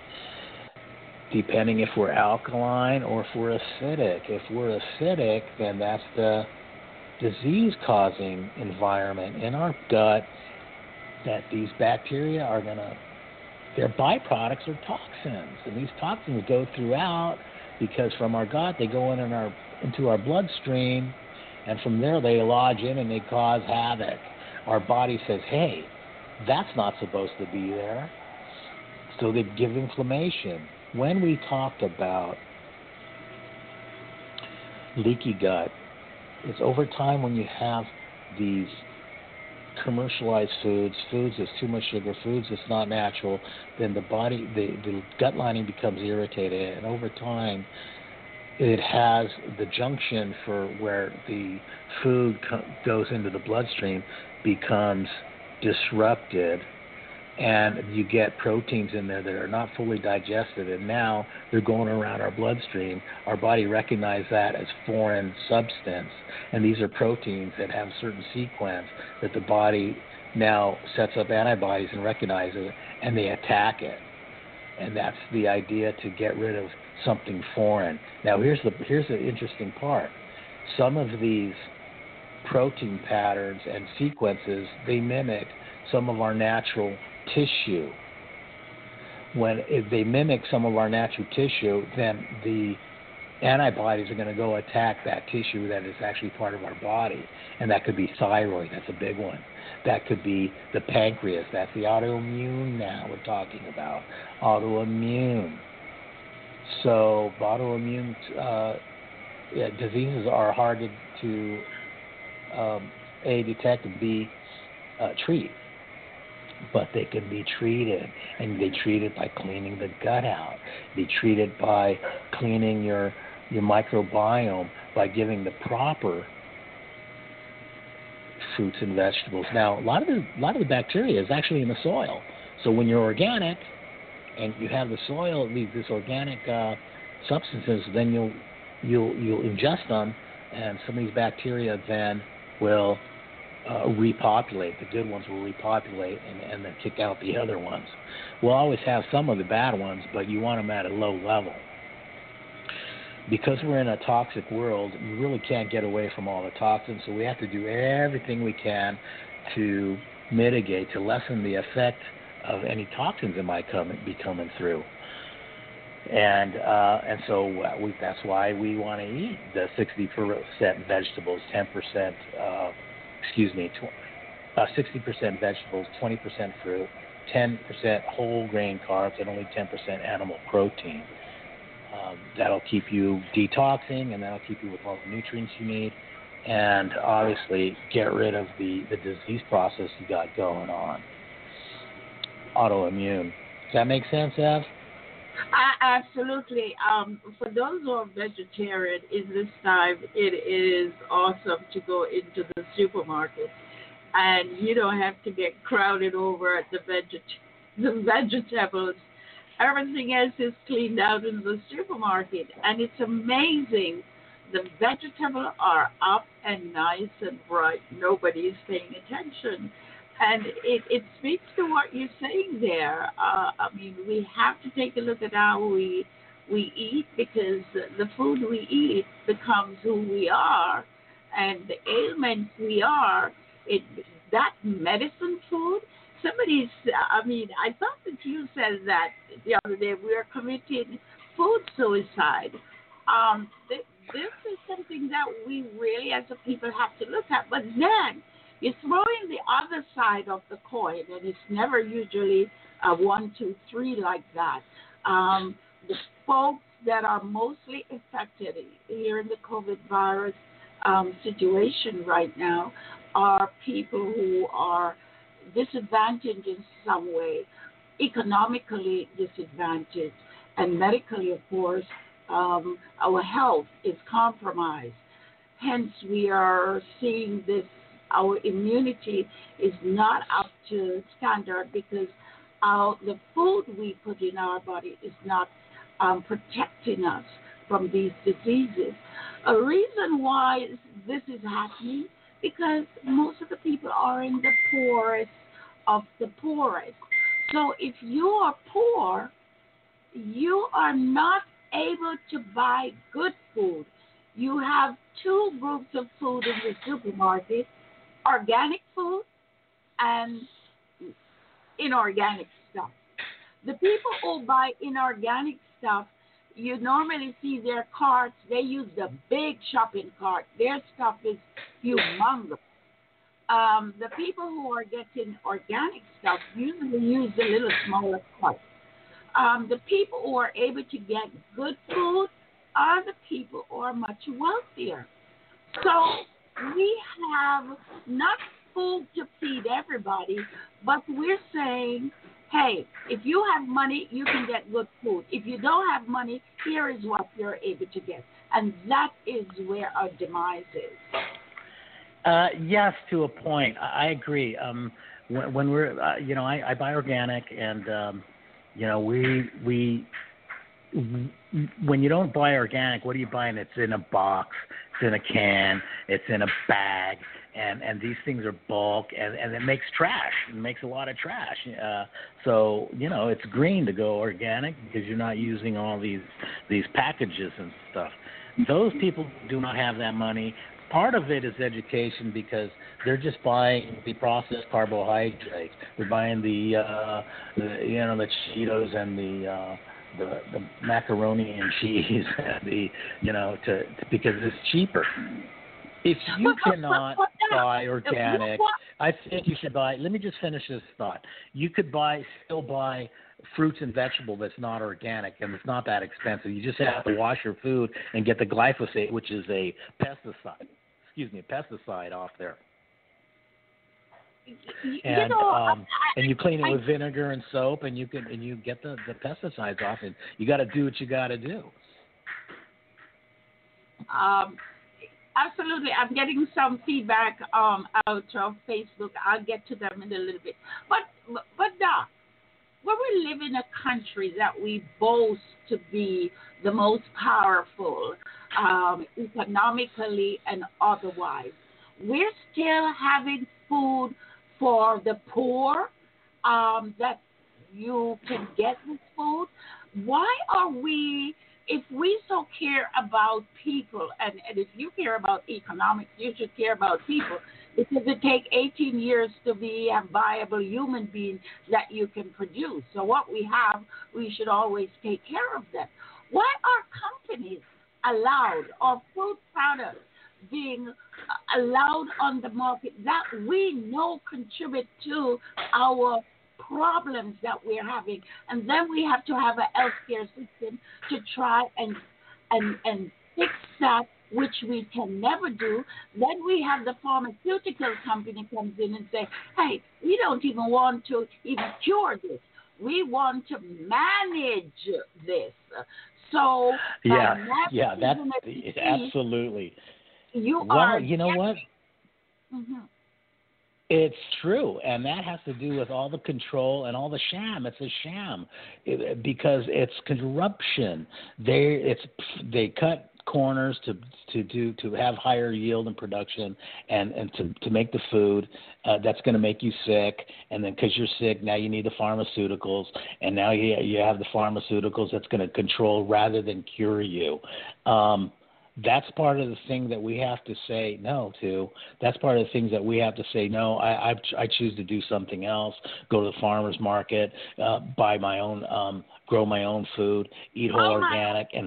depending if we're alkaline or if we're acidic. If we're acidic, then that's the disease-causing environment in our gut that these bacteria are going to, their byproducts are toxins. And these toxins go throughout because from our gut, they go in, in our, into our bloodstream, and from there they lodge in and they cause havoc. Our body says, hey, that's not supposed to be there. So they give inflammation. When we talked about leaky gut, it's over time when you have these commercialized foods, foods that's too much sugar, foods that's not natural, then the body, the, the gut lining becomes irritated, and over time it has the junction for where the food co- goes into the bloodstream becomes disrupted, and you get proteins in there that are not fully digested, and now they're going around our bloodstream. Our body recognizes that as foreign substance, and these are proteins that have a certain sequence that the body now sets up antibodies and recognizes it, and they attack it. And that's the idea, to get rid of something foreign. Now, here's the here's the interesting part. Some of these protein patterns and sequences, they mimic some of our natural tissue. When if they mimic some of our natural tissue, then the antibodies are going to go attack that tissue that is actually part of our body. And that could be thyroid. That's a big one. That could be the pancreas. That's the autoimmune now we're talking about. Autoimmune. So autoimmune uh, yeah, diseases are hard to, to um, A, detect, and B, uh, treat. But they can be treated, and they treat it by cleaning the gut out. They treat it by cleaning your your microbiome, by giving the proper fruits and vegetables. Now, a lot of the a lot of the bacteria is actually in the soil. So when you're organic, and you have the soil, these this organic uh, substances, then you'll you'll you'll ingest them, and some of these bacteria then will uh, repopulate. The good ones will repopulate, and, and then kick out the other ones. We'll always have some of the bad ones, but you want them at a low level. Because we're in a toxic world, we really can't get away from all the toxins, so we have to do everything we can to mitigate, to lessen the effect of any toxins that might come be coming through. And uh, and so we, that's why we want to eat the sixty percent vegetables, ten percent, uh, excuse me, tw- uh, sixty percent vegetables, twenty percent fruit, ten percent whole grain carbs, and only ten percent animal protein. Um, that'll keep you detoxing, and that'll keep you with all the nutrients you need, and obviously get rid of the, the disease process you got going on. Autoimmune. Does that make sense, Ev? I, absolutely. Um, for those who are vegetarian, in this time, it is awesome to go into the supermarket, and you don't have to get crowded over at the, veget- the vegetables. Everything else is cleaned out in the supermarket, and it's amazing. The vegetables are up and nice and bright. Nobody's paying attention. And it, it speaks to what you're saying there. Uh, I mean, we have to take a look at how we we eat, because the food we eat becomes who we are, and the ailments we are. It that medicine food. Somebody's, I mean, I thought that you said that the other day, we are committing food suicide. Um, th- this is something that we really as a people have to look at. But then you throw in the other side of the coin, and it's never usually a one, two, three like that. Um, the folks that are mostly affected here in the COVID virus um, situation right now are people who are disadvantaged in some way, economically disadvantaged, and medically, of course, um, our health is compromised. Hence, we are seeing this, our immunity is not up to standard, because our, the food we put in our body is not um, protecting us from these diseases. A reason why this is happening, because most of the people are in the poorest of the poorest. So if you are poor, you are not able to buy good food. You have two groups of food in the supermarket: organic food and inorganic stuff. The people who buy inorganic stuff, you normally see their carts, they use the big shopping cart. Their stuff is humongous. Um, the people who are getting organic stuff usually use the little smaller cart. Um, the people who are able to get good food are the people who are much wealthier. So we have not food to feed everybody, but we're saying, hey, if you have money, you can get good food. If you don't have money, here is what you're able to get. And that is where our demise is. Uh, yes, to a point. I, I agree. Um, when, when we're, uh, you know, I, I buy organic, and um, you know, we we when you don't buy organic, what are you buying? It's in a box, it's in a can, it's in a bag, and, and these things are bulk, and, and it makes trash. It makes a lot of trash. Uh, so, you know, it's green to go organic because you're not using all these these packages and stuff. Those people do not have that money. Part of it is education, because they're just buying the processed carbohydrates. They're buying the, uh, the you know, the Cheetos and the uh, the the macaroni and cheese, the you know to, to because it's cheaper. If you cannot buy organic, I think you should buy. Let me just finish this thought. You could buy, still buy fruits and vegetables that's not organic, and it's not that expensive. You just have to wash your food and get the glyphosate, which is a pesticide. Excuse me, a pesticide off there. And you know, um, I, and you clean it I, with vinegar and soap, and you can and you get the, the pesticides off. And you got to do what you got to do. Um. Absolutely. I'm getting some feedback um, out of Facebook. I'll get to them in a little bit. But, but, but Doc, when we live in a country that we boast to be the most powerful um, economically and otherwise, we're still having food for the poor um, that you can get this food. Why are we... If we so care about people, and, and if you care about economics, you should care about people, because it takes eighteen years to be a viable human being that you can produce. So what we have, we should always take care of them. Why are companies allowed, or food products being allowed on the market that we know contribute to our problems that we're having, and then we have to have a healthcare system to try and and and fix that, which we can never do. Then we have the pharmaceutical company comes in and say, "Hey, we don't even want to even cure this. We want to manage this." So yeah, yeah, that's absolutely. You well, are. You know what? Mm-hmm. It's true, and that has to do with all the control and all the sham. It's a sham it, because it's corruption. They it's they cut corners to to do to have higher yield and production, and, and to, to make the food uh, that's going to make you sick. And then because you're sick, now you need the pharmaceuticals, and now you you have the pharmaceuticals that's going to control rather than cure you. Um, That's part of the thing that we have to say no to. That's part of the things that we have to say no. I I, I choose to do something else. Go to the farmer's market, uh, buy my own, um, grow my own food, eat whole oh organic, and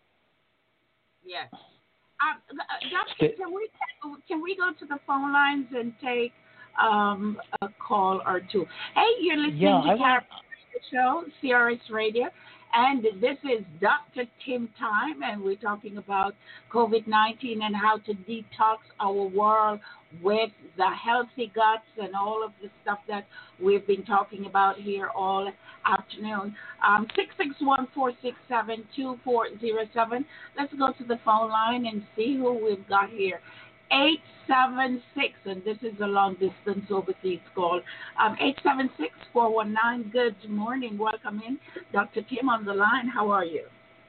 yes. Um, Doctor, can we can we go to the phone lines and take um, a call or two? Hey, you're listening yeah, to I want Show, C R S Radio, and this is Doctor Tim Time, and we're talking about COVID nineteen and how to detox our world with the healthy guts and all of the stuff that we've been talking about here all afternoon. Um, six six one, four six seven, two four zero seven. Let's go to the phone line and see who we've got here. eight seven six, and this is a long-distance overseas call, um, eight seven six, four one nine. Good morning. Welcome in. Doctor Tim on the line. How are you?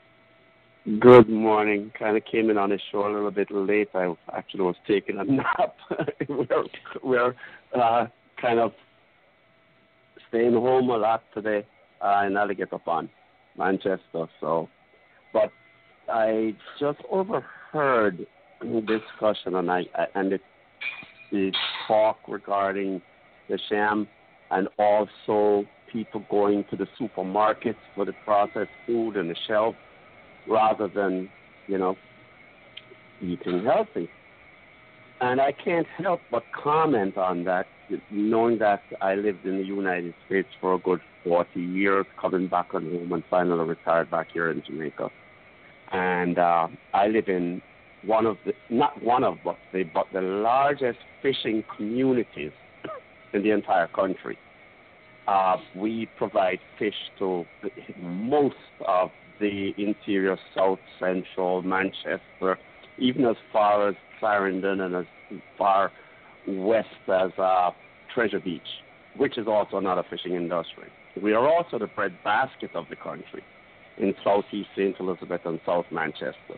Good morning. Kind of came in on the show a little bit late. I actually was taking a nap. we're we're uh, kind of staying home a lot today uh, in Alligator Pond, Manchester. So, but I just overheard discussion and I and the, the talk regarding the sham, and also people going to the supermarkets for the processed food and the shelf rather than, you know, eating healthy. And I can't help but comment on that, knowing that I lived in the United States for a good forty years, coming back on home and finally retired back here in Jamaica. And uh, I live in one of the, not one of, but the, but the largest fishing communities in the entire country. Uh, we provide fish to most of the interior, south, central, Manchester, even as far as Clarendon and as far west as uh, Treasure Beach, which is also another fishing industry. We are also the breadbasket of the country in southeast Saint Elizabeth and South Manchester.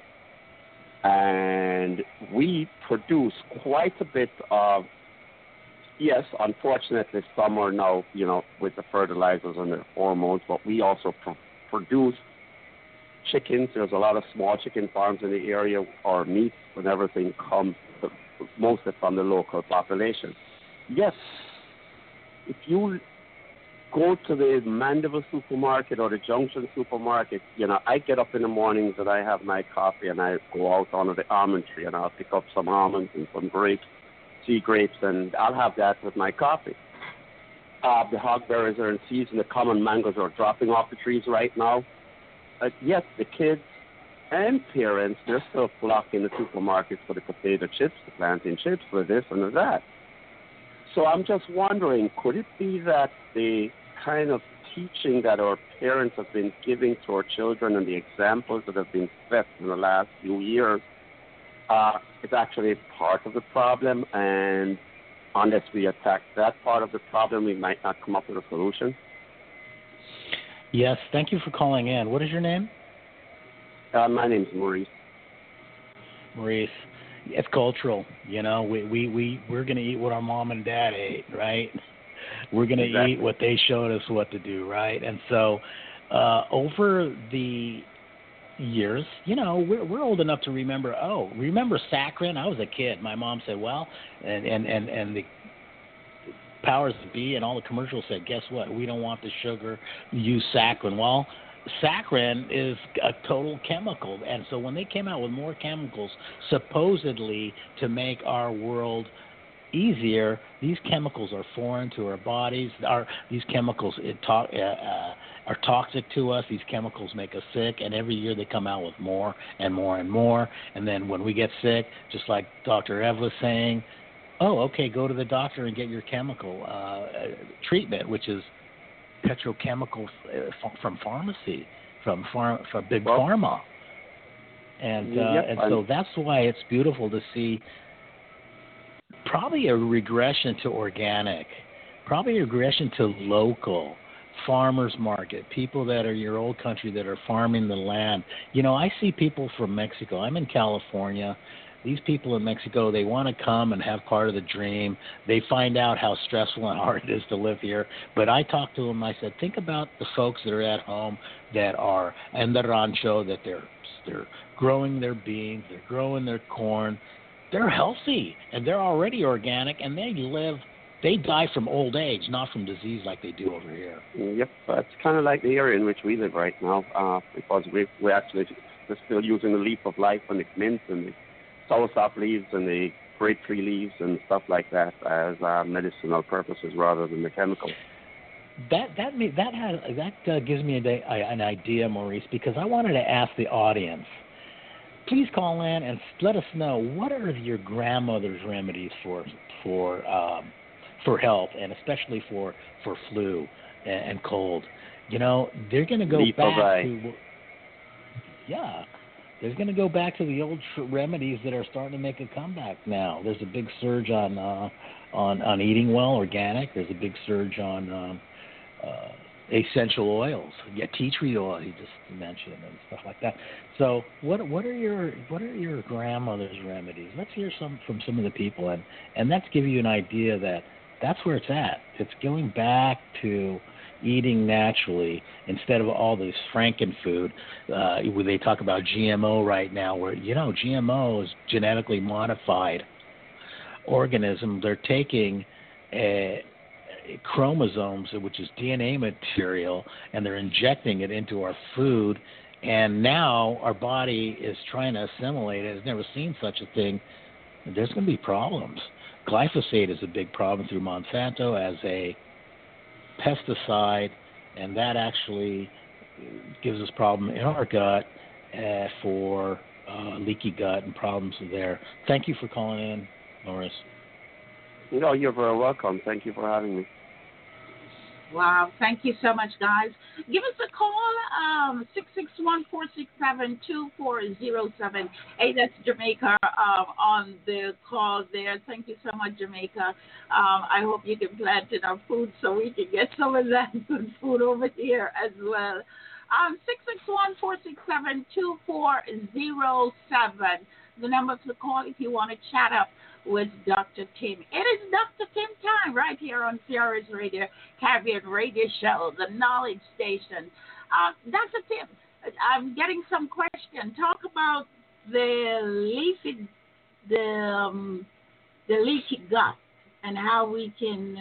And we produce quite a bit of, yes, unfortunately, some are now, you know, with the fertilizers and the hormones, but we also pro- produce chickens. There's a lot of small chicken farms in the area, or meat and everything comes mostly from the local population. Yes, if you go to the Mandeville supermarket or the Junction supermarket, you know, I get up in the mornings and I have my coffee and I go out under the almond tree and I'll pick up some almonds and some grapes, sea grapes, and I'll have that with my coffee. Uh, the hogberries are in season. The common mangoes are dropping off the trees right now. Uh, yes, the kids and parents, they're still flocking the supermarkets for the potato chips, the plantain chips, for this and for that. So I'm just wondering, could it be that the kind of teaching that our parents have been giving to our children and the examples that have been set in the last few years uh, is actually part of the problem, and unless we attack that part of the problem, we might not come up with a solution? Yes, thank you for calling in. What is your name? Uh, my name's Maurice. Maurice. It's cultural, you know. We we we we're gonna eat what our mom and dad ate, right? We're gonna exactly. eat what they showed us what to do, right? And so, uh, over the years, you know, we're we're old enough to remember. Oh, remember saccharin? I was a kid. My mom said, well, and and and and the powers that be and all the commercials said, guess what? We don't want the sugar. Use saccharin. Well, saccharin is a total chemical, and so when they came out with more chemicals supposedly to make our world easier, these chemicals are foreign to our bodies. Our, these chemicals it to, uh, uh, are toxic to us. These chemicals make us sick, and every year they come out with more and more and more, and then when we get sick, just like Doctor Ev was saying, oh, okay, go to the doctor and get your chemical uh, treatment, which is petrochemicals uh, from pharmacy, from farm, from big well, pharma, and uh, yep, and so that's why it's beautiful to see probably a regression to organic, probably a regression to local farmers market, people that are your old country that are farming the land. You know, I see people from Mexico. I'm in California. These people in Mexico, they want to come and have part of the dream. They find out how stressful and hard it is to live here. But I talked to them. I said, think about the folks that are at home that are in the rancho, that they're they're growing their beans, they're growing their corn. They're healthy, and they're already organic, and they live, they die from old age, not from disease like they do over here. Yep, it's kind of like the area in which we live right now, uh, because we, we actually, we're still using the leaf of life and the mint and the soursop leaves and the grapefruit leaves and stuff like that as uh, medicinal purposes rather than the chemical. That that that has, that uh, gives me a day, an idea, Maurice, because I wanted to ask the audience. Please call in and let us know, what are your grandmother's remedies for for um, for health, and especially for for flu and, and cold. You know, they're going to go Leaf back to yeah. They're going to go back to the old tr- remedies that are starting to make a comeback now. There's a big surge on uh, on on eating well, organic. There's a big surge on um, uh, essential oils. Yeah, tea tree oil you just mentioned and stuff like that. So, what what are your what are your grandmother's remedies? Let's hear some from some of the people, and and let's give you an idea that that's where it's at. It's going back to eating naturally instead of all this frankenfood. Uh, where they talk about G M O right now, where, you know, G M O is genetically modified organism. They're taking a, a chromosomes, which is D N A material, and they're injecting it into our food. And now our body is trying to assimilate it. It's never seen such a thing. There's going to be problems. Glyphosate is a big problem through Monsanto as a pesticide, and that actually gives us problem in our gut uh, for uh, leaky gut and problems there. Thank you for calling in, Norris. No, you're very welcome. Thank you for having me. Wow, thank you so much, guys. Give us a call, um, six six one, four six seven, two four zero seven. Hey, that's Jamaica um, on the call there. Thank you so much, Jamaica. Um, I hope you can plant in our food so we can get some of that good food over here as well. Um, six six one, four six seven, two four zero seven. The number to call if you want to chat up with Doctor Tim. It is Doctor Tim time right here on C R S Radio, Caribbean Radio Show, the Knowledge Station. Uh, Doctor Tim, I'm getting some questions. Talk about the leafy, the um, the leaky gut, and how we can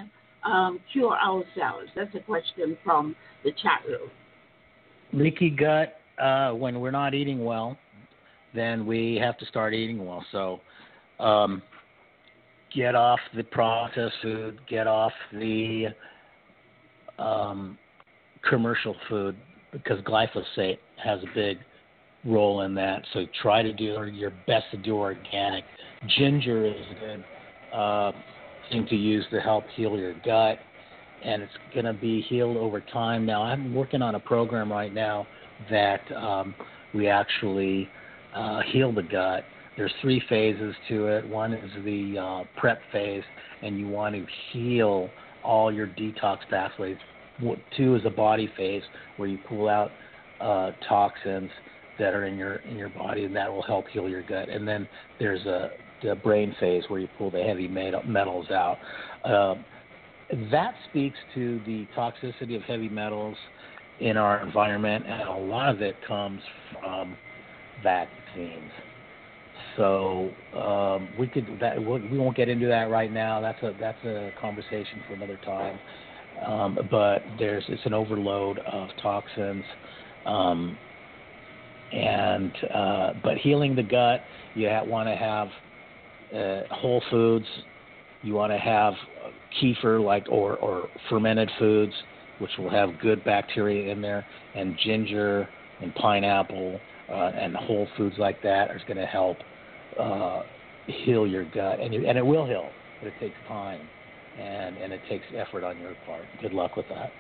um, cure ourselves? That's a question from the chat room. Leaky gut, uh, when we're not eating well, then we have to start eating well. So um, get off the processed food, get off the um, commercial food, because glyphosate has a big role in that. So try to do your best to do organic. Ginger is a good uh, thing to use to help heal your gut, and it's going to be healed over time. Now, I'm working on a program right now that um, we actually uh, heal the gut. There's three phases to it. One is the uh, prep phase, and you want to heal all your detox pathways. Two is a body phase, where you pull out uh, toxins that are in your in your body, and that will help heal your gut. And then there's a the brain phase, where you pull the heavy metals out. Uh, that speaks to the toxicity of heavy metals in our environment, and a lot of it comes from vaccines. So um, we could that we won't get into that right now. That's a that's a conversation for another time. Um, but there's it's an overload of toxins, um, and uh, but healing the gut, you want to have uh, whole foods. You want to have kefir, like or, or fermented foods, which will have good bacteria in there, and ginger and pineapple uh, and whole foods like that are going to help uh, heal your gut, and you, and it will heal, but it takes time. And, and it takes effort on your part. Good luck with that.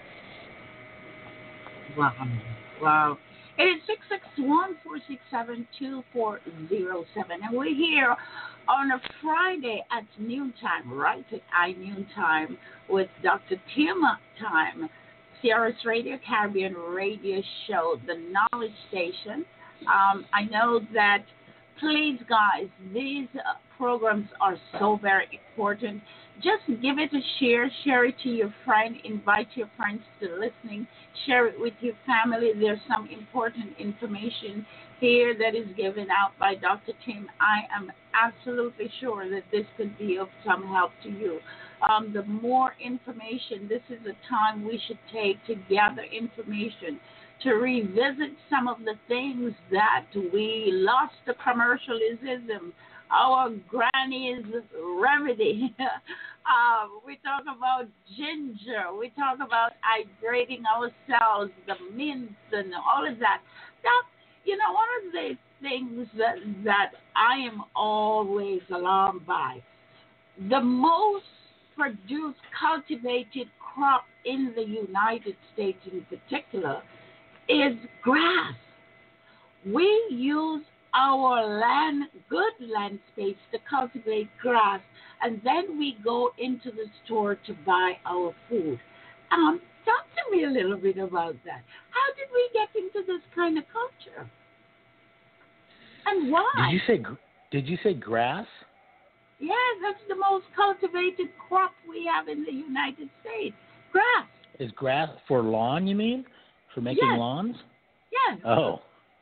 Wow. Wow. It is six six one, four six seven, two four zero seven. And we're here on a Friday at noontime, right at I noontime, with Doctor Tim Time, Sirius Radio Caribbean radio show, The Knowledge Station. Um, I know that, please, guys, these uh, programs are so very important. Just give it a share. Share it to your friend. Invite your friends to listening. Share it with your family. There's some important information here that is given out by Doctor Tim. I am absolutely sure that this could be of some help to you. Um, the more information, this is a time we should take to gather information, to revisit some of the things that we lost to commercialism, our granny's remedy. uh, we talk about ginger. We talk about hydrating ourselves, the mints and all of that. That, you know, one of the things that, that I am always alarmed by, the most produced cultivated crop in the United States in particular is grass. We use our land, good land space, to cultivate grass, and then we go into the store to buy our food. Um, talk to me a little bit about that. How did we get into this kind of culture? And why? Did you say Did you say grass? Yes, that's the most cultivated crop we have in the United States. Grass. Is grass for lawn, you mean? For making yes. lawns? Yes. Oh.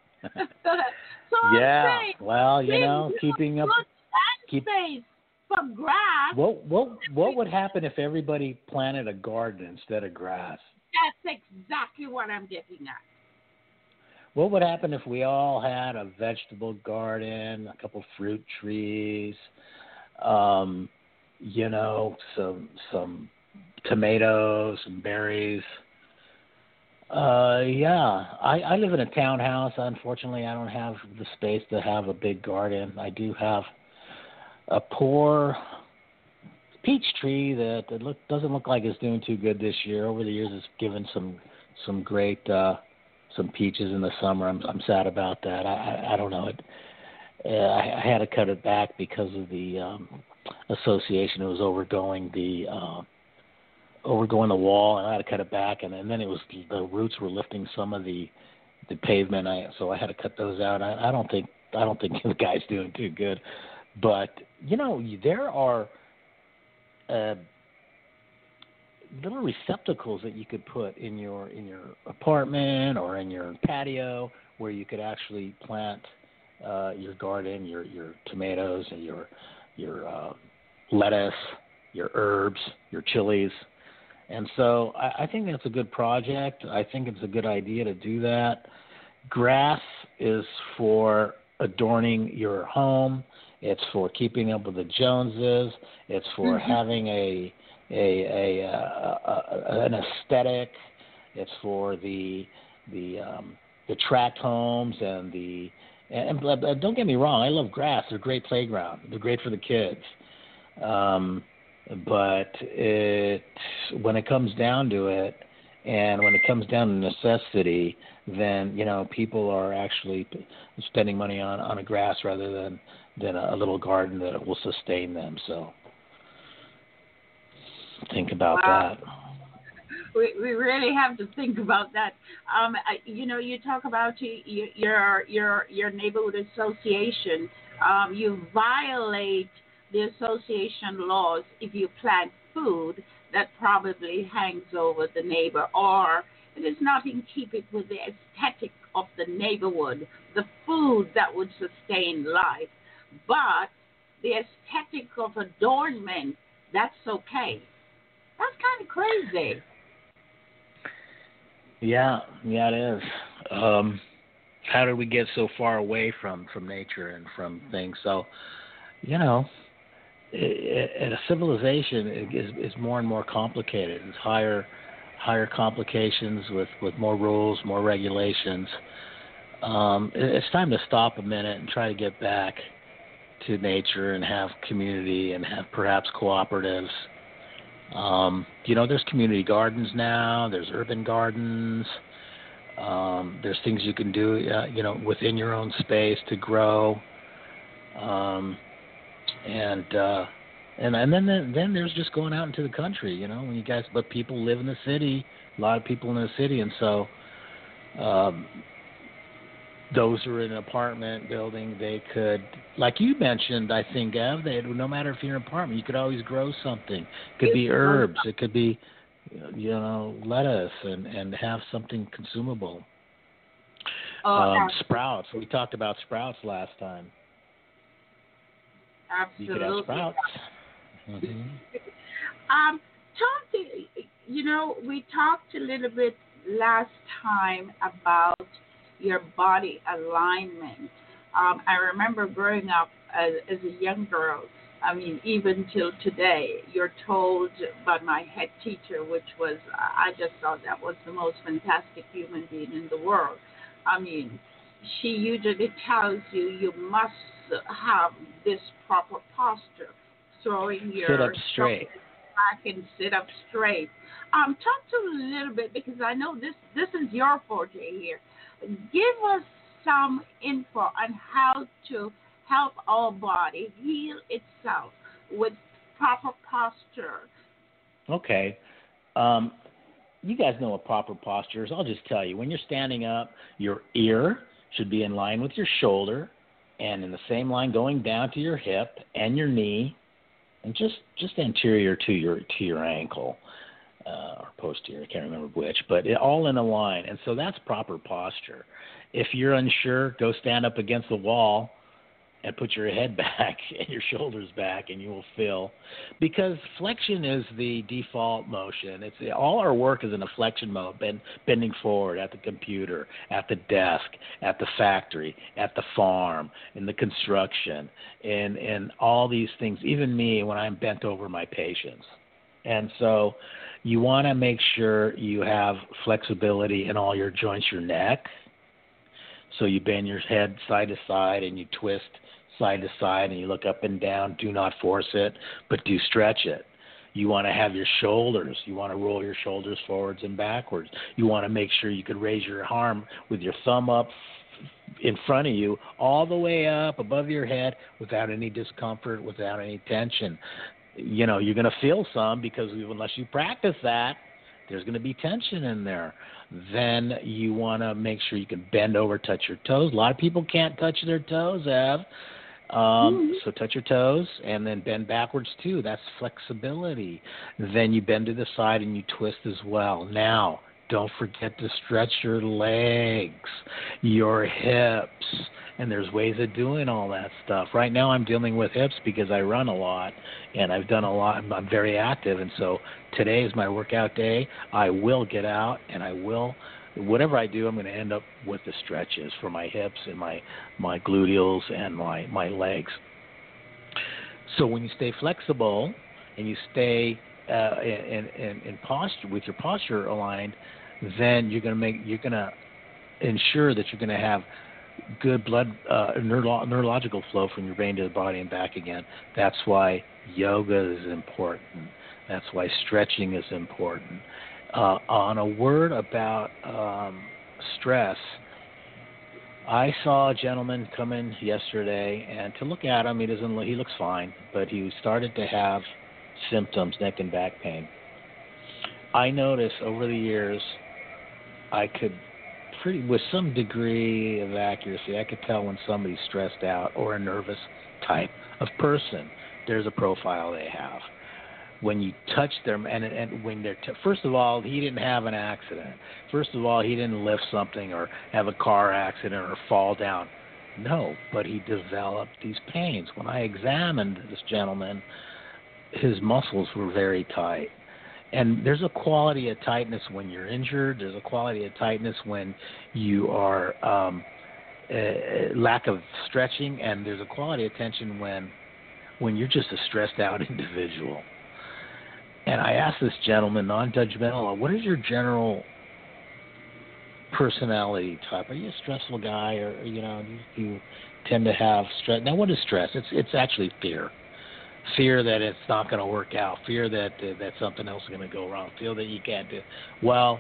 so yeah. I'm saying, well, you know, keeping up. Keep space for grass. What what what would happen if everybody planted a garden instead of grass? That's exactly what I'm getting at. What would happen if we all had a vegetable garden, a couple fruit trees, um, you know, some some tomatoes, some berries? Uh, yeah, I, I live in a townhouse. Unfortunately, I don't have the space to have a big garden. I do have a poor peach tree that, that look, doesn't look like it's doing too good this year. Over the years, it's given some some great uh, some peaches in the summer. I'm I'm sad about that. I I, I don't know it. Uh, I, I had to cut it back because of the um, association. It was overgoing the uh, overgoing the wall, and I had to cut it back. And, and then it was the roots were lifting some of the the pavement. I so I had to cut those out. I, I don't think I don't think the guy's doing too good. But you know, there are uh, little receptacles that you could put in your in your apartment or in your patio where you could actually plant uh, your garden, your your tomatoes, and your your uh, lettuce, your herbs, your chilies. And so I, I think that's a good project. I think it's a good idea to do that. Grass is for adorning your home. It's for keeping up with the Joneses. It's for mm-hmm. having a a, a, a, a an aesthetic. It's for the the um, the tract homes and the and, and don't get me wrong. I love grass. They're a great playground. They're great for the kids. Um, but it when it comes down to it, and when it comes down to necessity, then you know people are actually spending money on, on a grass rather than than a little garden that will sustain them. So think about wow. that. We we really have to think about that. Um, you know, you talk about your your your neighborhood association. Um, you violate the association laws if you plant food that probably hangs over the neighbor, or it is not in keeping with the aesthetic of the neighborhood, the food that would sustain life. But the aesthetic of adornment, that's okay. That's kind of crazy. Yeah, yeah, it is. Um, how did we get so far away from, from nature and from things? So, you know, it, it, a civilization is, is more and more complicated. It's higher, higher complications with, with more rules, more regulations. Um, it, it's time to stop a minute and try to get back to nature and have community and have perhaps cooperatives. Um, you know, there's community gardens now. There's urban gardens. Um, there's things you can do, uh, you know, within your own space to grow. Um, and uh, and and then then there's just going out into the country. You know, when you guys, but people live in the city. A lot of people in the city, and so um, those who are in an apartment building, they could, like you mentioned, I think, Ev, they, no matter if you're in an apartment, you could always grow something. It could be herbs. It could be, you know, lettuce and, and have something consumable. Oh, um, sprouts. We talked about sprouts last time. Absolutely. You could have sprouts. Mm-hmm. um, talk to, you know, we talked a little bit last time about your body alignment. Um, I remember growing up as, as a young girl, I mean, even till today, you're told by my head teacher, which was, I just thought that was the most fantastic human being in the world. I mean, she usually tells you you must have this proper posture, throwing your sit up straight back and sit up straight. Um, talk to us a little bit, because I know this, this is your forte here. Give us some info on how to help our body heal itself with proper posture. Okay. Um, you guys know what proper posture is. I'll just tell you. When you're standing up, your ear should be in line with your shoulder and in the same line going down to your hip and your knee and just, just anterior to your to your ankle. Uh, or posterior, I can't remember which, but it, all in a line. And so that's proper posture. If you're unsure, go stand up against the wall and put your head back and your shoulders back, and you will feel. Because flexion is the default motion. It's all our work is in a flexion mode, bend, bending forward at the computer, at the desk, at the factory, at the farm, in the construction, and, and all these things, even me when I'm bent over my patients. And so you want to make sure you have flexibility in all your joints, your neck. So you bend your head side to side and you twist side to side and you look up and down. Do not force it, but do stretch it. You want to have your shoulders. You want to roll your shoulders forwards and backwards. You want to make sure you could raise your arm with your thumb up in front of you all the way up above your head without any discomfort, without any tension. You know, you're going to feel some because unless you practice that, there's going to be tension in there. Then you want to make sure you can bend over, touch your toes. A lot of people can't touch their toes, Ev. Um, mm-hmm. So touch your toes and then bend backwards too. That's flexibility. Then you bend to the side and you twist as well. Now, don't forget to stretch your legs, your hips, and there's ways of doing all that stuff. Right now I'm dealing with hips because I run a lot, and I've done a lot. I'm, I'm very active, and so today is my workout day. I will get out, and I will, whatever I do, I'm going to end up with the stretches for my hips and my, my gluteals and my, my legs. So when you stay flexible and you stay uh, in, in, in posture, with your posture aligned, then you're going to make, you're going to ensure that you're going to have good blood, uh, neuro- neurological flow from your brain to the body and back again. That's why yoga is important. That's why stretching is important. Uh, on a word about um, stress, I saw a gentleman come in yesterday, and to look at him, he doesn't. Look, he looks fine, but he started to have symptoms, neck and back pain. I noticed over the years, I could pretty, with some degree of accuracy, I could tell when somebody's stressed out or a nervous type of person. There's a profile they have. When you touch them, and and when they're t- first of all, he didn't have an accident. First of all, he didn't lift something or have a car accident or fall down. No, but he developed these pains. When I examined this gentleman, his muscles were very tight. And there's a quality of tightness when you're injured. There's a quality of tightness when you are um, uh, lack of stretching, and there's a quality of tension when when you're just a stressed out individual. And I asked this gentleman, non-judgmental, what is your general personality type? Are you a stressful guy, or you know, do you tend to have stress? Now, what is stress? It's it's actually fear. Fear that it's not going to work out. Fear that uh, that something else is going to go wrong. Fear that you can't do. Well,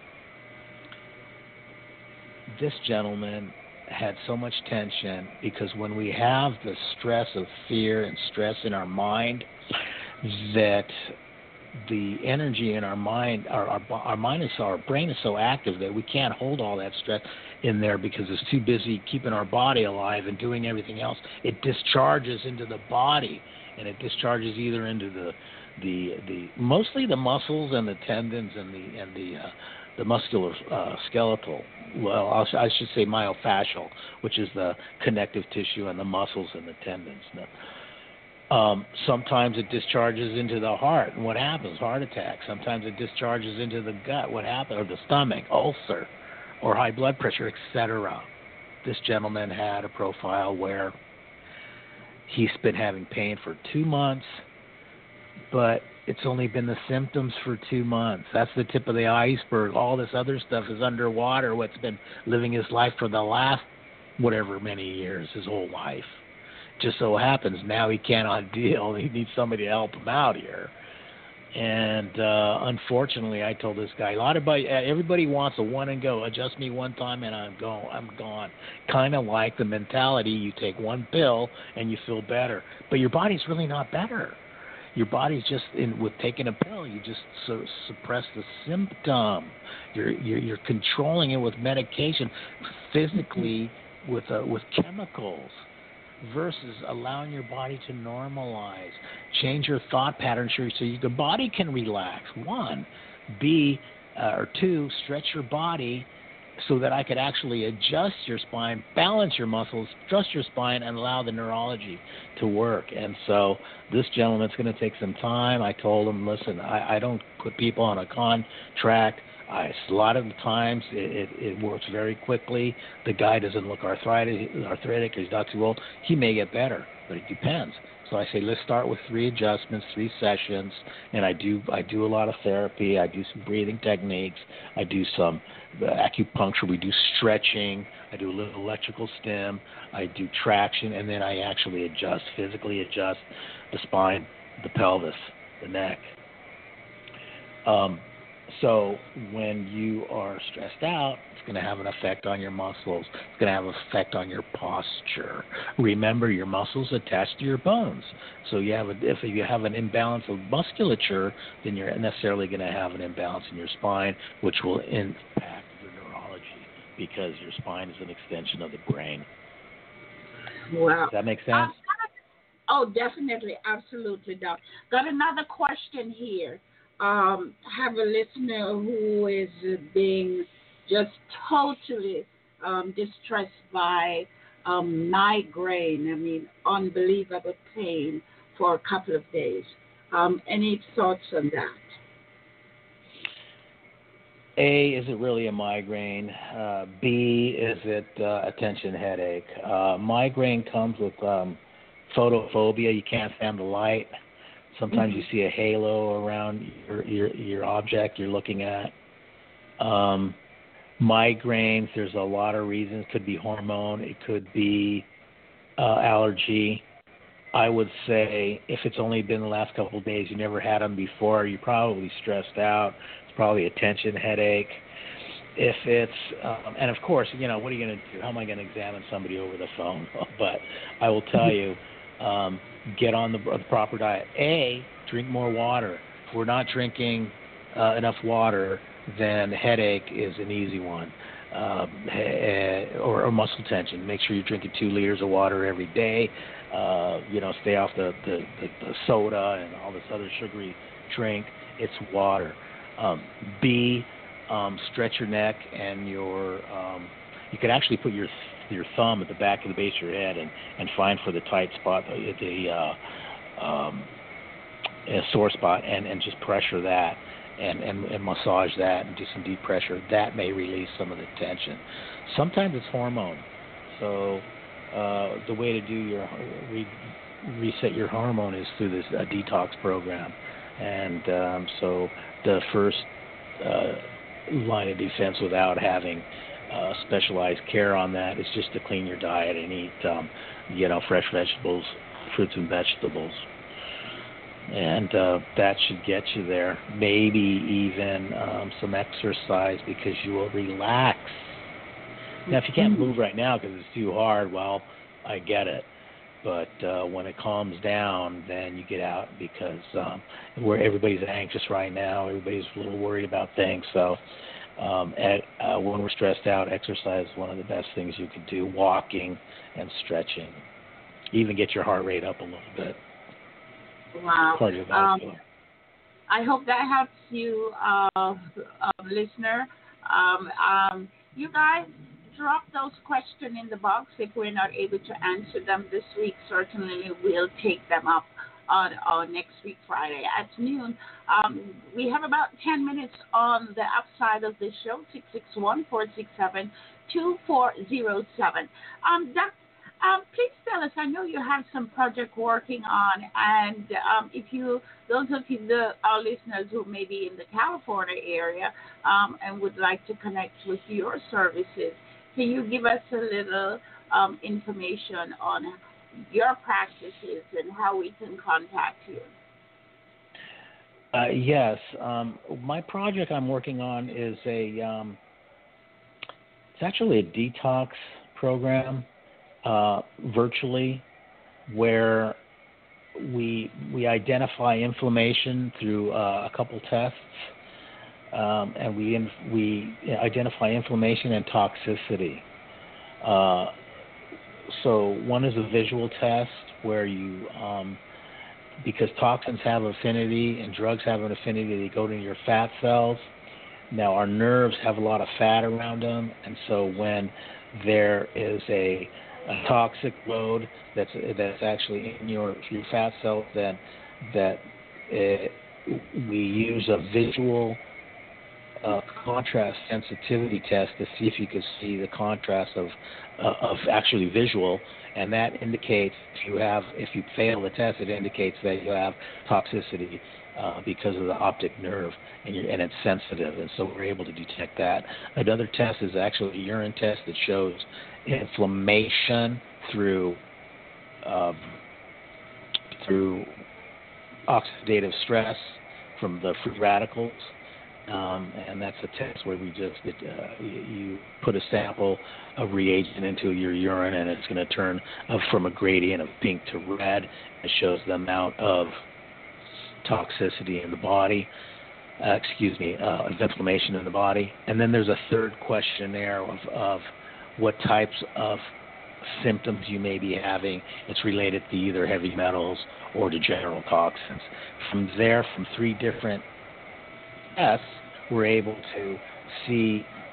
this gentleman had so much tension because when we have the stress of fear and stress in our mind, that the energy in our mind, our, our our mind is, our brain is so active that we can't hold all that stress in there because it's too busy keeping our body alive and doing everything else. It discharges into the body, and it discharges either into the the the mostly the muscles and the tendons and the and the uh, the muscular uh, skeletal. Well, I'll, I should say myofascial, which is the connective tissue and the muscles and the tendons. Now, Um, sometimes it discharges into the heart, and what happens? Heart attack. Sometimes it discharges into the gut. What happens? Or the stomach, ulcer, or high blood pressure, et cetera. This gentleman had a profile where he's been having pain for two months, but it's only been the symptoms for two months. That's the tip of the iceberg. All this other stuff is underwater. What's been living his life for the last whatever many years, his whole life. Just so happens now he cannot deal. He needs somebody to help him out here. And uh, unfortunately, I told this guy, a lot of everybody wants a one and go. Adjust me one time and I'm gone. I'm gone. Kind of like the mentality: you take one pill and you feel better, but your body's really not better. Your body's just in with taking a pill. You just su- suppress the symptom. You're, you're you're controlling it with medication, physically with uh, with chemicals. Versus allowing your body to normalize, change your thought pattern so your body can relax. One, B, uh, or two, stretch your body so that I could actually adjust your spine, balance your muscles, adjust your spine, and allow the neurology to work. And so this gentleman's going to take some time. I told him, listen, I, I don't put people on a contract. I, a lot of the times it, it, it works very quickly. The guy doesn't look arthritic, arthritic, he's not too old. He may get better, but it depends. So I say, let's start with three adjustments, three sessions, and I do I do a lot of therapy. I do some breathing techniques. I do some acupuncture. We do stretching. I do a little electrical stim. I do traction, and then I actually adjust, physically adjust the spine, the pelvis, the neck. Um, So when you are stressed out, it's going to have an effect on your muscles. It's going to have an effect on your posture. Remember, your muscles attached to your bones. So you have a, if you have an imbalance of musculature, then you're necessarily going to have an imbalance in your spine, which will impact your neurology because your spine is an extension of the brain. Wow. Does that make sense? Oh, definitely. Absolutely, Doc. Got another question here. Um, have a listener who is being just totally um, distressed by um, migraine. I mean, unbelievable pain for a couple of days. Um, any thoughts on that? A, is it really a migraine? Uh, B, is it uh, a tension headache? Uh, migraine comes with um, photophobia. You can't stand the light. Sometimes mm-hmm. you see a halo around your, your, your object you're looking at. Um, migraines, there's a lot of reasons. It could be hormone. It could be uh, allergy. I would say if it's only been the last couple of days, you never had them before, you're probably stressed out. It's probably a tension headache. If it's, um, and of course, you know, what are you going to do? How am I going to examine somebody over the phone? But I will tell you, um, get on the, the proper diet. A, drink more water. If we're not drinking uh, enough water, then headache is an easy one. Um, or, or muscle tension. Make sure you're drinking two liters of water every day. Uh, you know, stay off the, the, the, the soda and all this other sugary drink. It's water. Um, B, um, stretch your neck and your. Um, you could actually put your your thumb at the back of the base of your head and, and find for the tight spot, the, the uh, um, a sore spot, and, and just pressure that. And, and, and massage that and do some deep pressure. That may release some of the tension. Sometimes it's hormone. So uh, the way to do your re, reset your hormone is through this uh, detox program. And um, so the first uh, line of defense without having uh, specialized care on that is just to clean your diet and eat, um, you know, fresh vegetables, fruits and vegetables. And uh, that should get you there. Maybe even um, some exercise because you will relax. Now, if you can't move right now because it's too hard, well, I get it. But uh, when it calms down, then you get out because um, where everybody's anxious right now, everybody's a little worried about things. So um, at, uh, when we're stressed out, exercise is one of the best things you can do. Walking and stretching. Even get your heart rate up a little bit. Wow. Um, I hope that helps you, uh, uh, listener. Um, um, you guys drop those questions in the box. If we're not able to answer them this week, certainly we'll take them up on, on next week, Friday at noon. Um, we have about ten minutes on the upside of the show, six six one, four six seven, two four zero seven. Um, Doctor Um, please tell us, I know you have some project working on, and um, if you, those of you, the, our listeners who may be in the California area um, and would like to connect with your services, can you give us a little um, information on your practices and how we can contact you? Uh, yes. Um, my project I'm working on is a, um, it's actually a detox program. Uh, virtually, where we we identify inflammation through uh, a couple tests, um, and we in, we identify inflammation and toxicity. Uh, so one is a visual test where you, um, because toxins have affinity and drugs have an affinity, they go to your fat cells. Now our nerves have a lot of fat around them, and so when there is a a toxic load that's that's actually in your your fat cells, that that uh, we use a visual uh, contrast sensitivity test to see if you can see the contrast of uh, of actually visual, and that indicates if you have if you fail the test, it indicates that you have toxicity uh, because of the optic nerve, and, you're, and it's sensitive, and so we're able to detect that. Another test is actually a urine test that shows inflammation through um, through oxidative stress from the free radicals, um, and that's a test where we just it, uh, you, you put a sample of reagent into your urine, and it's going to turn uh, from a gradient of pink to red. It shows the amount of toxicity in the body. Uh, excuse me, uh, of inflammation in the body. And then there's a third questionnaire of, of what types of symptoms you may be having. It's related to either heavy metals or to general toxins. From there, from three different tests, we're able to see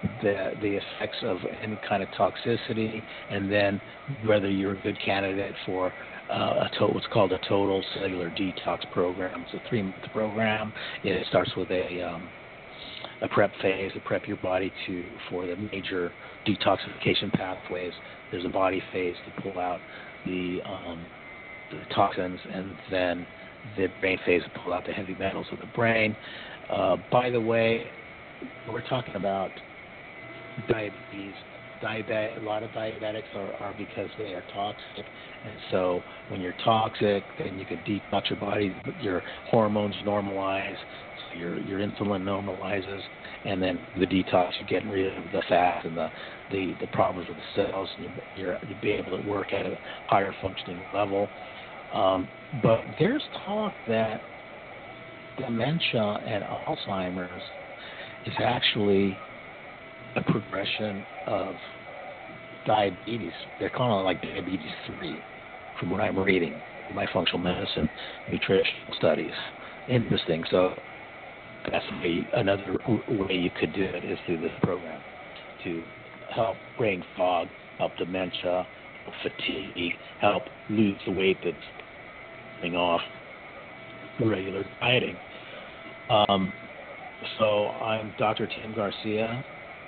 the the effects of any kind of toxicity, and then whether you're a good candidate for uh, a to- what's called a total cellular detox program. It's a three-month program. It starts with a um, a prep phase to prep your body to for the major detoxification pathways. There's a body phase to pull out the, um, the toxins, and then the brain phase to pull out the heavy metals of the brain. Uh, by the way, we're talking about diabetes. Diabetic, a lot of diabetics are, are because they are toxic, and so when you're toxic, then you can detox your body, your hormones normalize, so your your insulin normalizes, and then the detox, you're getting rid of the fat and the the, the problems with the cells, and you're you'll be able to work at a higher functioning level. Um, but there's talk that dementia and Alzheimer's is actually a progression of diabetes. They're calling it like diabetes three, from what I'm reading in my functional medicine nutritional studies. Interesting. So that's the, another way you could do it is through this program to help brain fog, help dementia, help fatigue, help lose the weight that's coming off regular dieting. Um, so I'm Doctor Tim Garcia,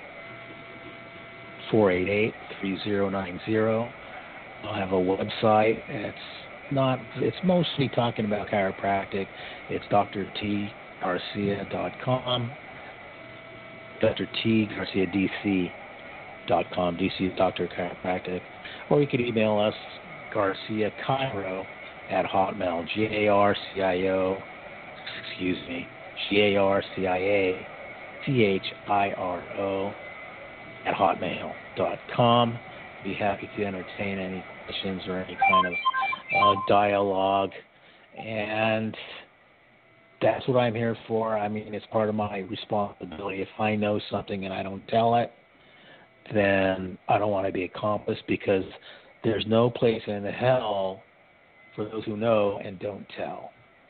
four eight eight, three zero nine zero. I have a website. It's not. It's mostly talking about chiropractic. It's d r t garcia dot com. d r t garcia d c dot com. D C is Doctor Chiropractic. Or you could email us, Garcia Chiro at Hotmail. G A R C I O. Excuse me. G A R C I A C H I R O at hotmail dot com. Be happy to entertain any questions or any kind of uh, dialogue. And that's what I'm here for. I mean, it's part of my responsibility. If I know something and I don't tell it, then I don't want to be accomplice, because there's no place in hell for those who know and don't tell.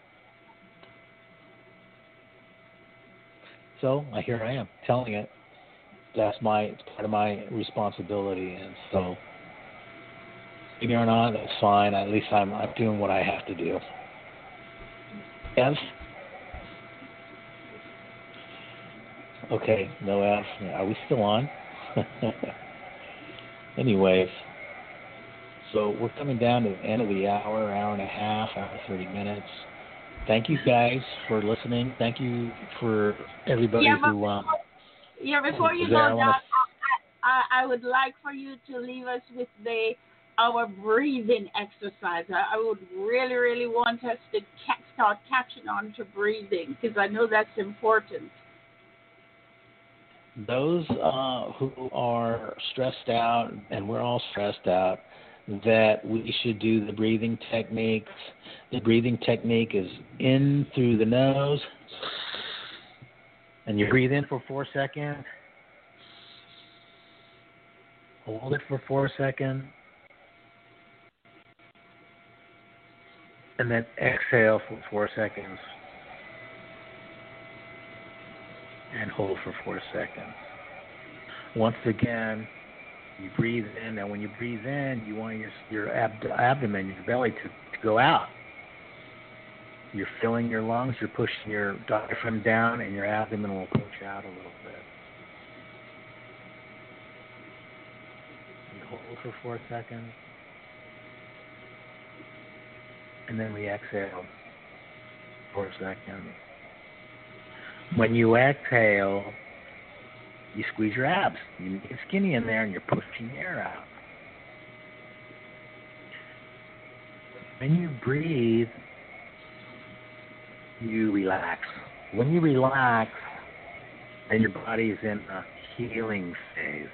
So uh, here I am telling it. That's my it's part of my responsibility, and so maybe or not, that's fine. At least I'm I'm doing what I have to do. Ev? Okay, no F. Are we still on? Anyways, so we're coming down to the end of the hour, hour and a half, hour thirty minutes. Thank you guys for listening. Thank you for everybody yeah, who. Um, yeah, before you go, Doc, I, I, I would like for you to leave us with the our breathing exercise. I, I would really, really want us to ca- start catching on to breathing, because I know that's important. Those uh, who are stressed out, and we're all stressed out, that we should do the breathing techniques. The breathing technique is in through the nose, and you breathe in for four seconds, hold it for four seconds, and then exhale for four seconds, and hold for four seconds. Once again, you breathe in, and when you breathe in, you want your your ab- abdomen, your belly to, to go out. You're filling your lungs, you're pushing your diaphragm down, and your abdomen will push out a little bit. You hold for four seconds, and then we exhale four seconds. When you exhale, you squeeze your abs. You get skinny in there, and you're pushing the air out. When you breathe, you relax. When you relax, then your body is in a healing phase.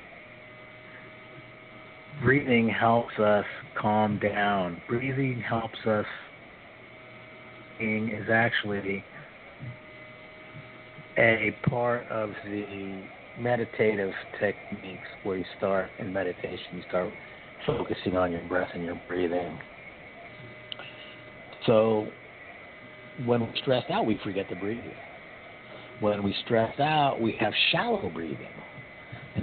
Breathing helps us calm down. Breathing helps us. Breathing is actually a part of the meditative techniques where you start in meditation, you start focusing on your breath and your breathing. So when we're stressed out, we forget to breathe. When we stress out, we have shallow breathing.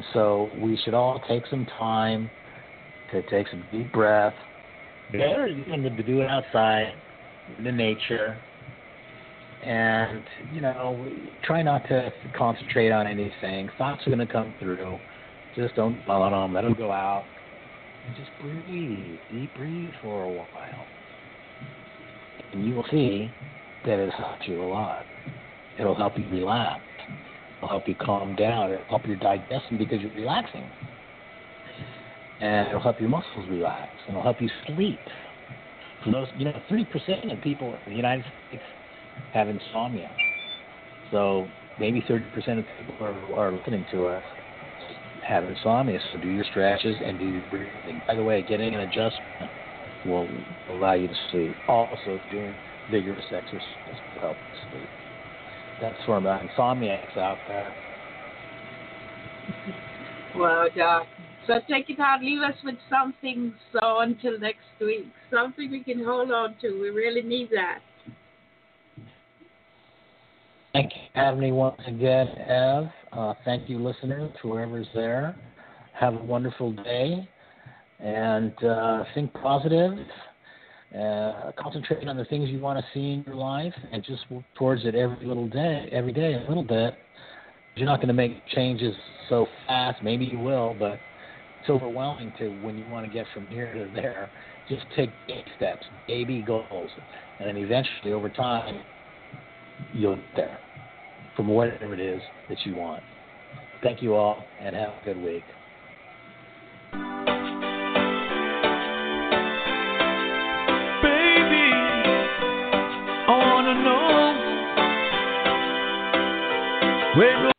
And so we should all take some time to take some deep breath. Better even to do it outside in the nature. And, you know, try not to concentrate on anything. Thoughts are going to come through. Just don't dwell on them. Let them go out. And just breathe. Deep breathe for a while. And you will see that it helps you a lot. It'll help you relax. It'll help you calm down. It'll help your digestion because you're relaxing. And it'll help your muscles relax. And it'll help you sleep. For those, you know, thirty percent of people in the United States have insomnia. So maybe thirty percent of people are, are listening to us have insomnia. So do your stretches and do your breathing. By the way, getting an adjustment will allow you to sleep. Also, doing vigorous exercise will help you sleep. That's for my insomniacs out there. Well, Doc. So take it out. Leave us with something. So until next week, something we can hold on to. We really need that. Thank you for having me once again, Ev. Uh, thank you, listeners, whoever's there. Have a wonderful day, and uh, think positive. Uh, concentrate on the things you want to see in your life, and just work towards it every little day, every day, a little bit. You're not going to make changes so fast. Maybe you will, but it's overwhelming to when you want to get from here to there. Just take baby steps, baby goals, and then eventually, over time, you'll get there from whatever it is that you want. Thank you all, and have a good week. Baby, I wanna know where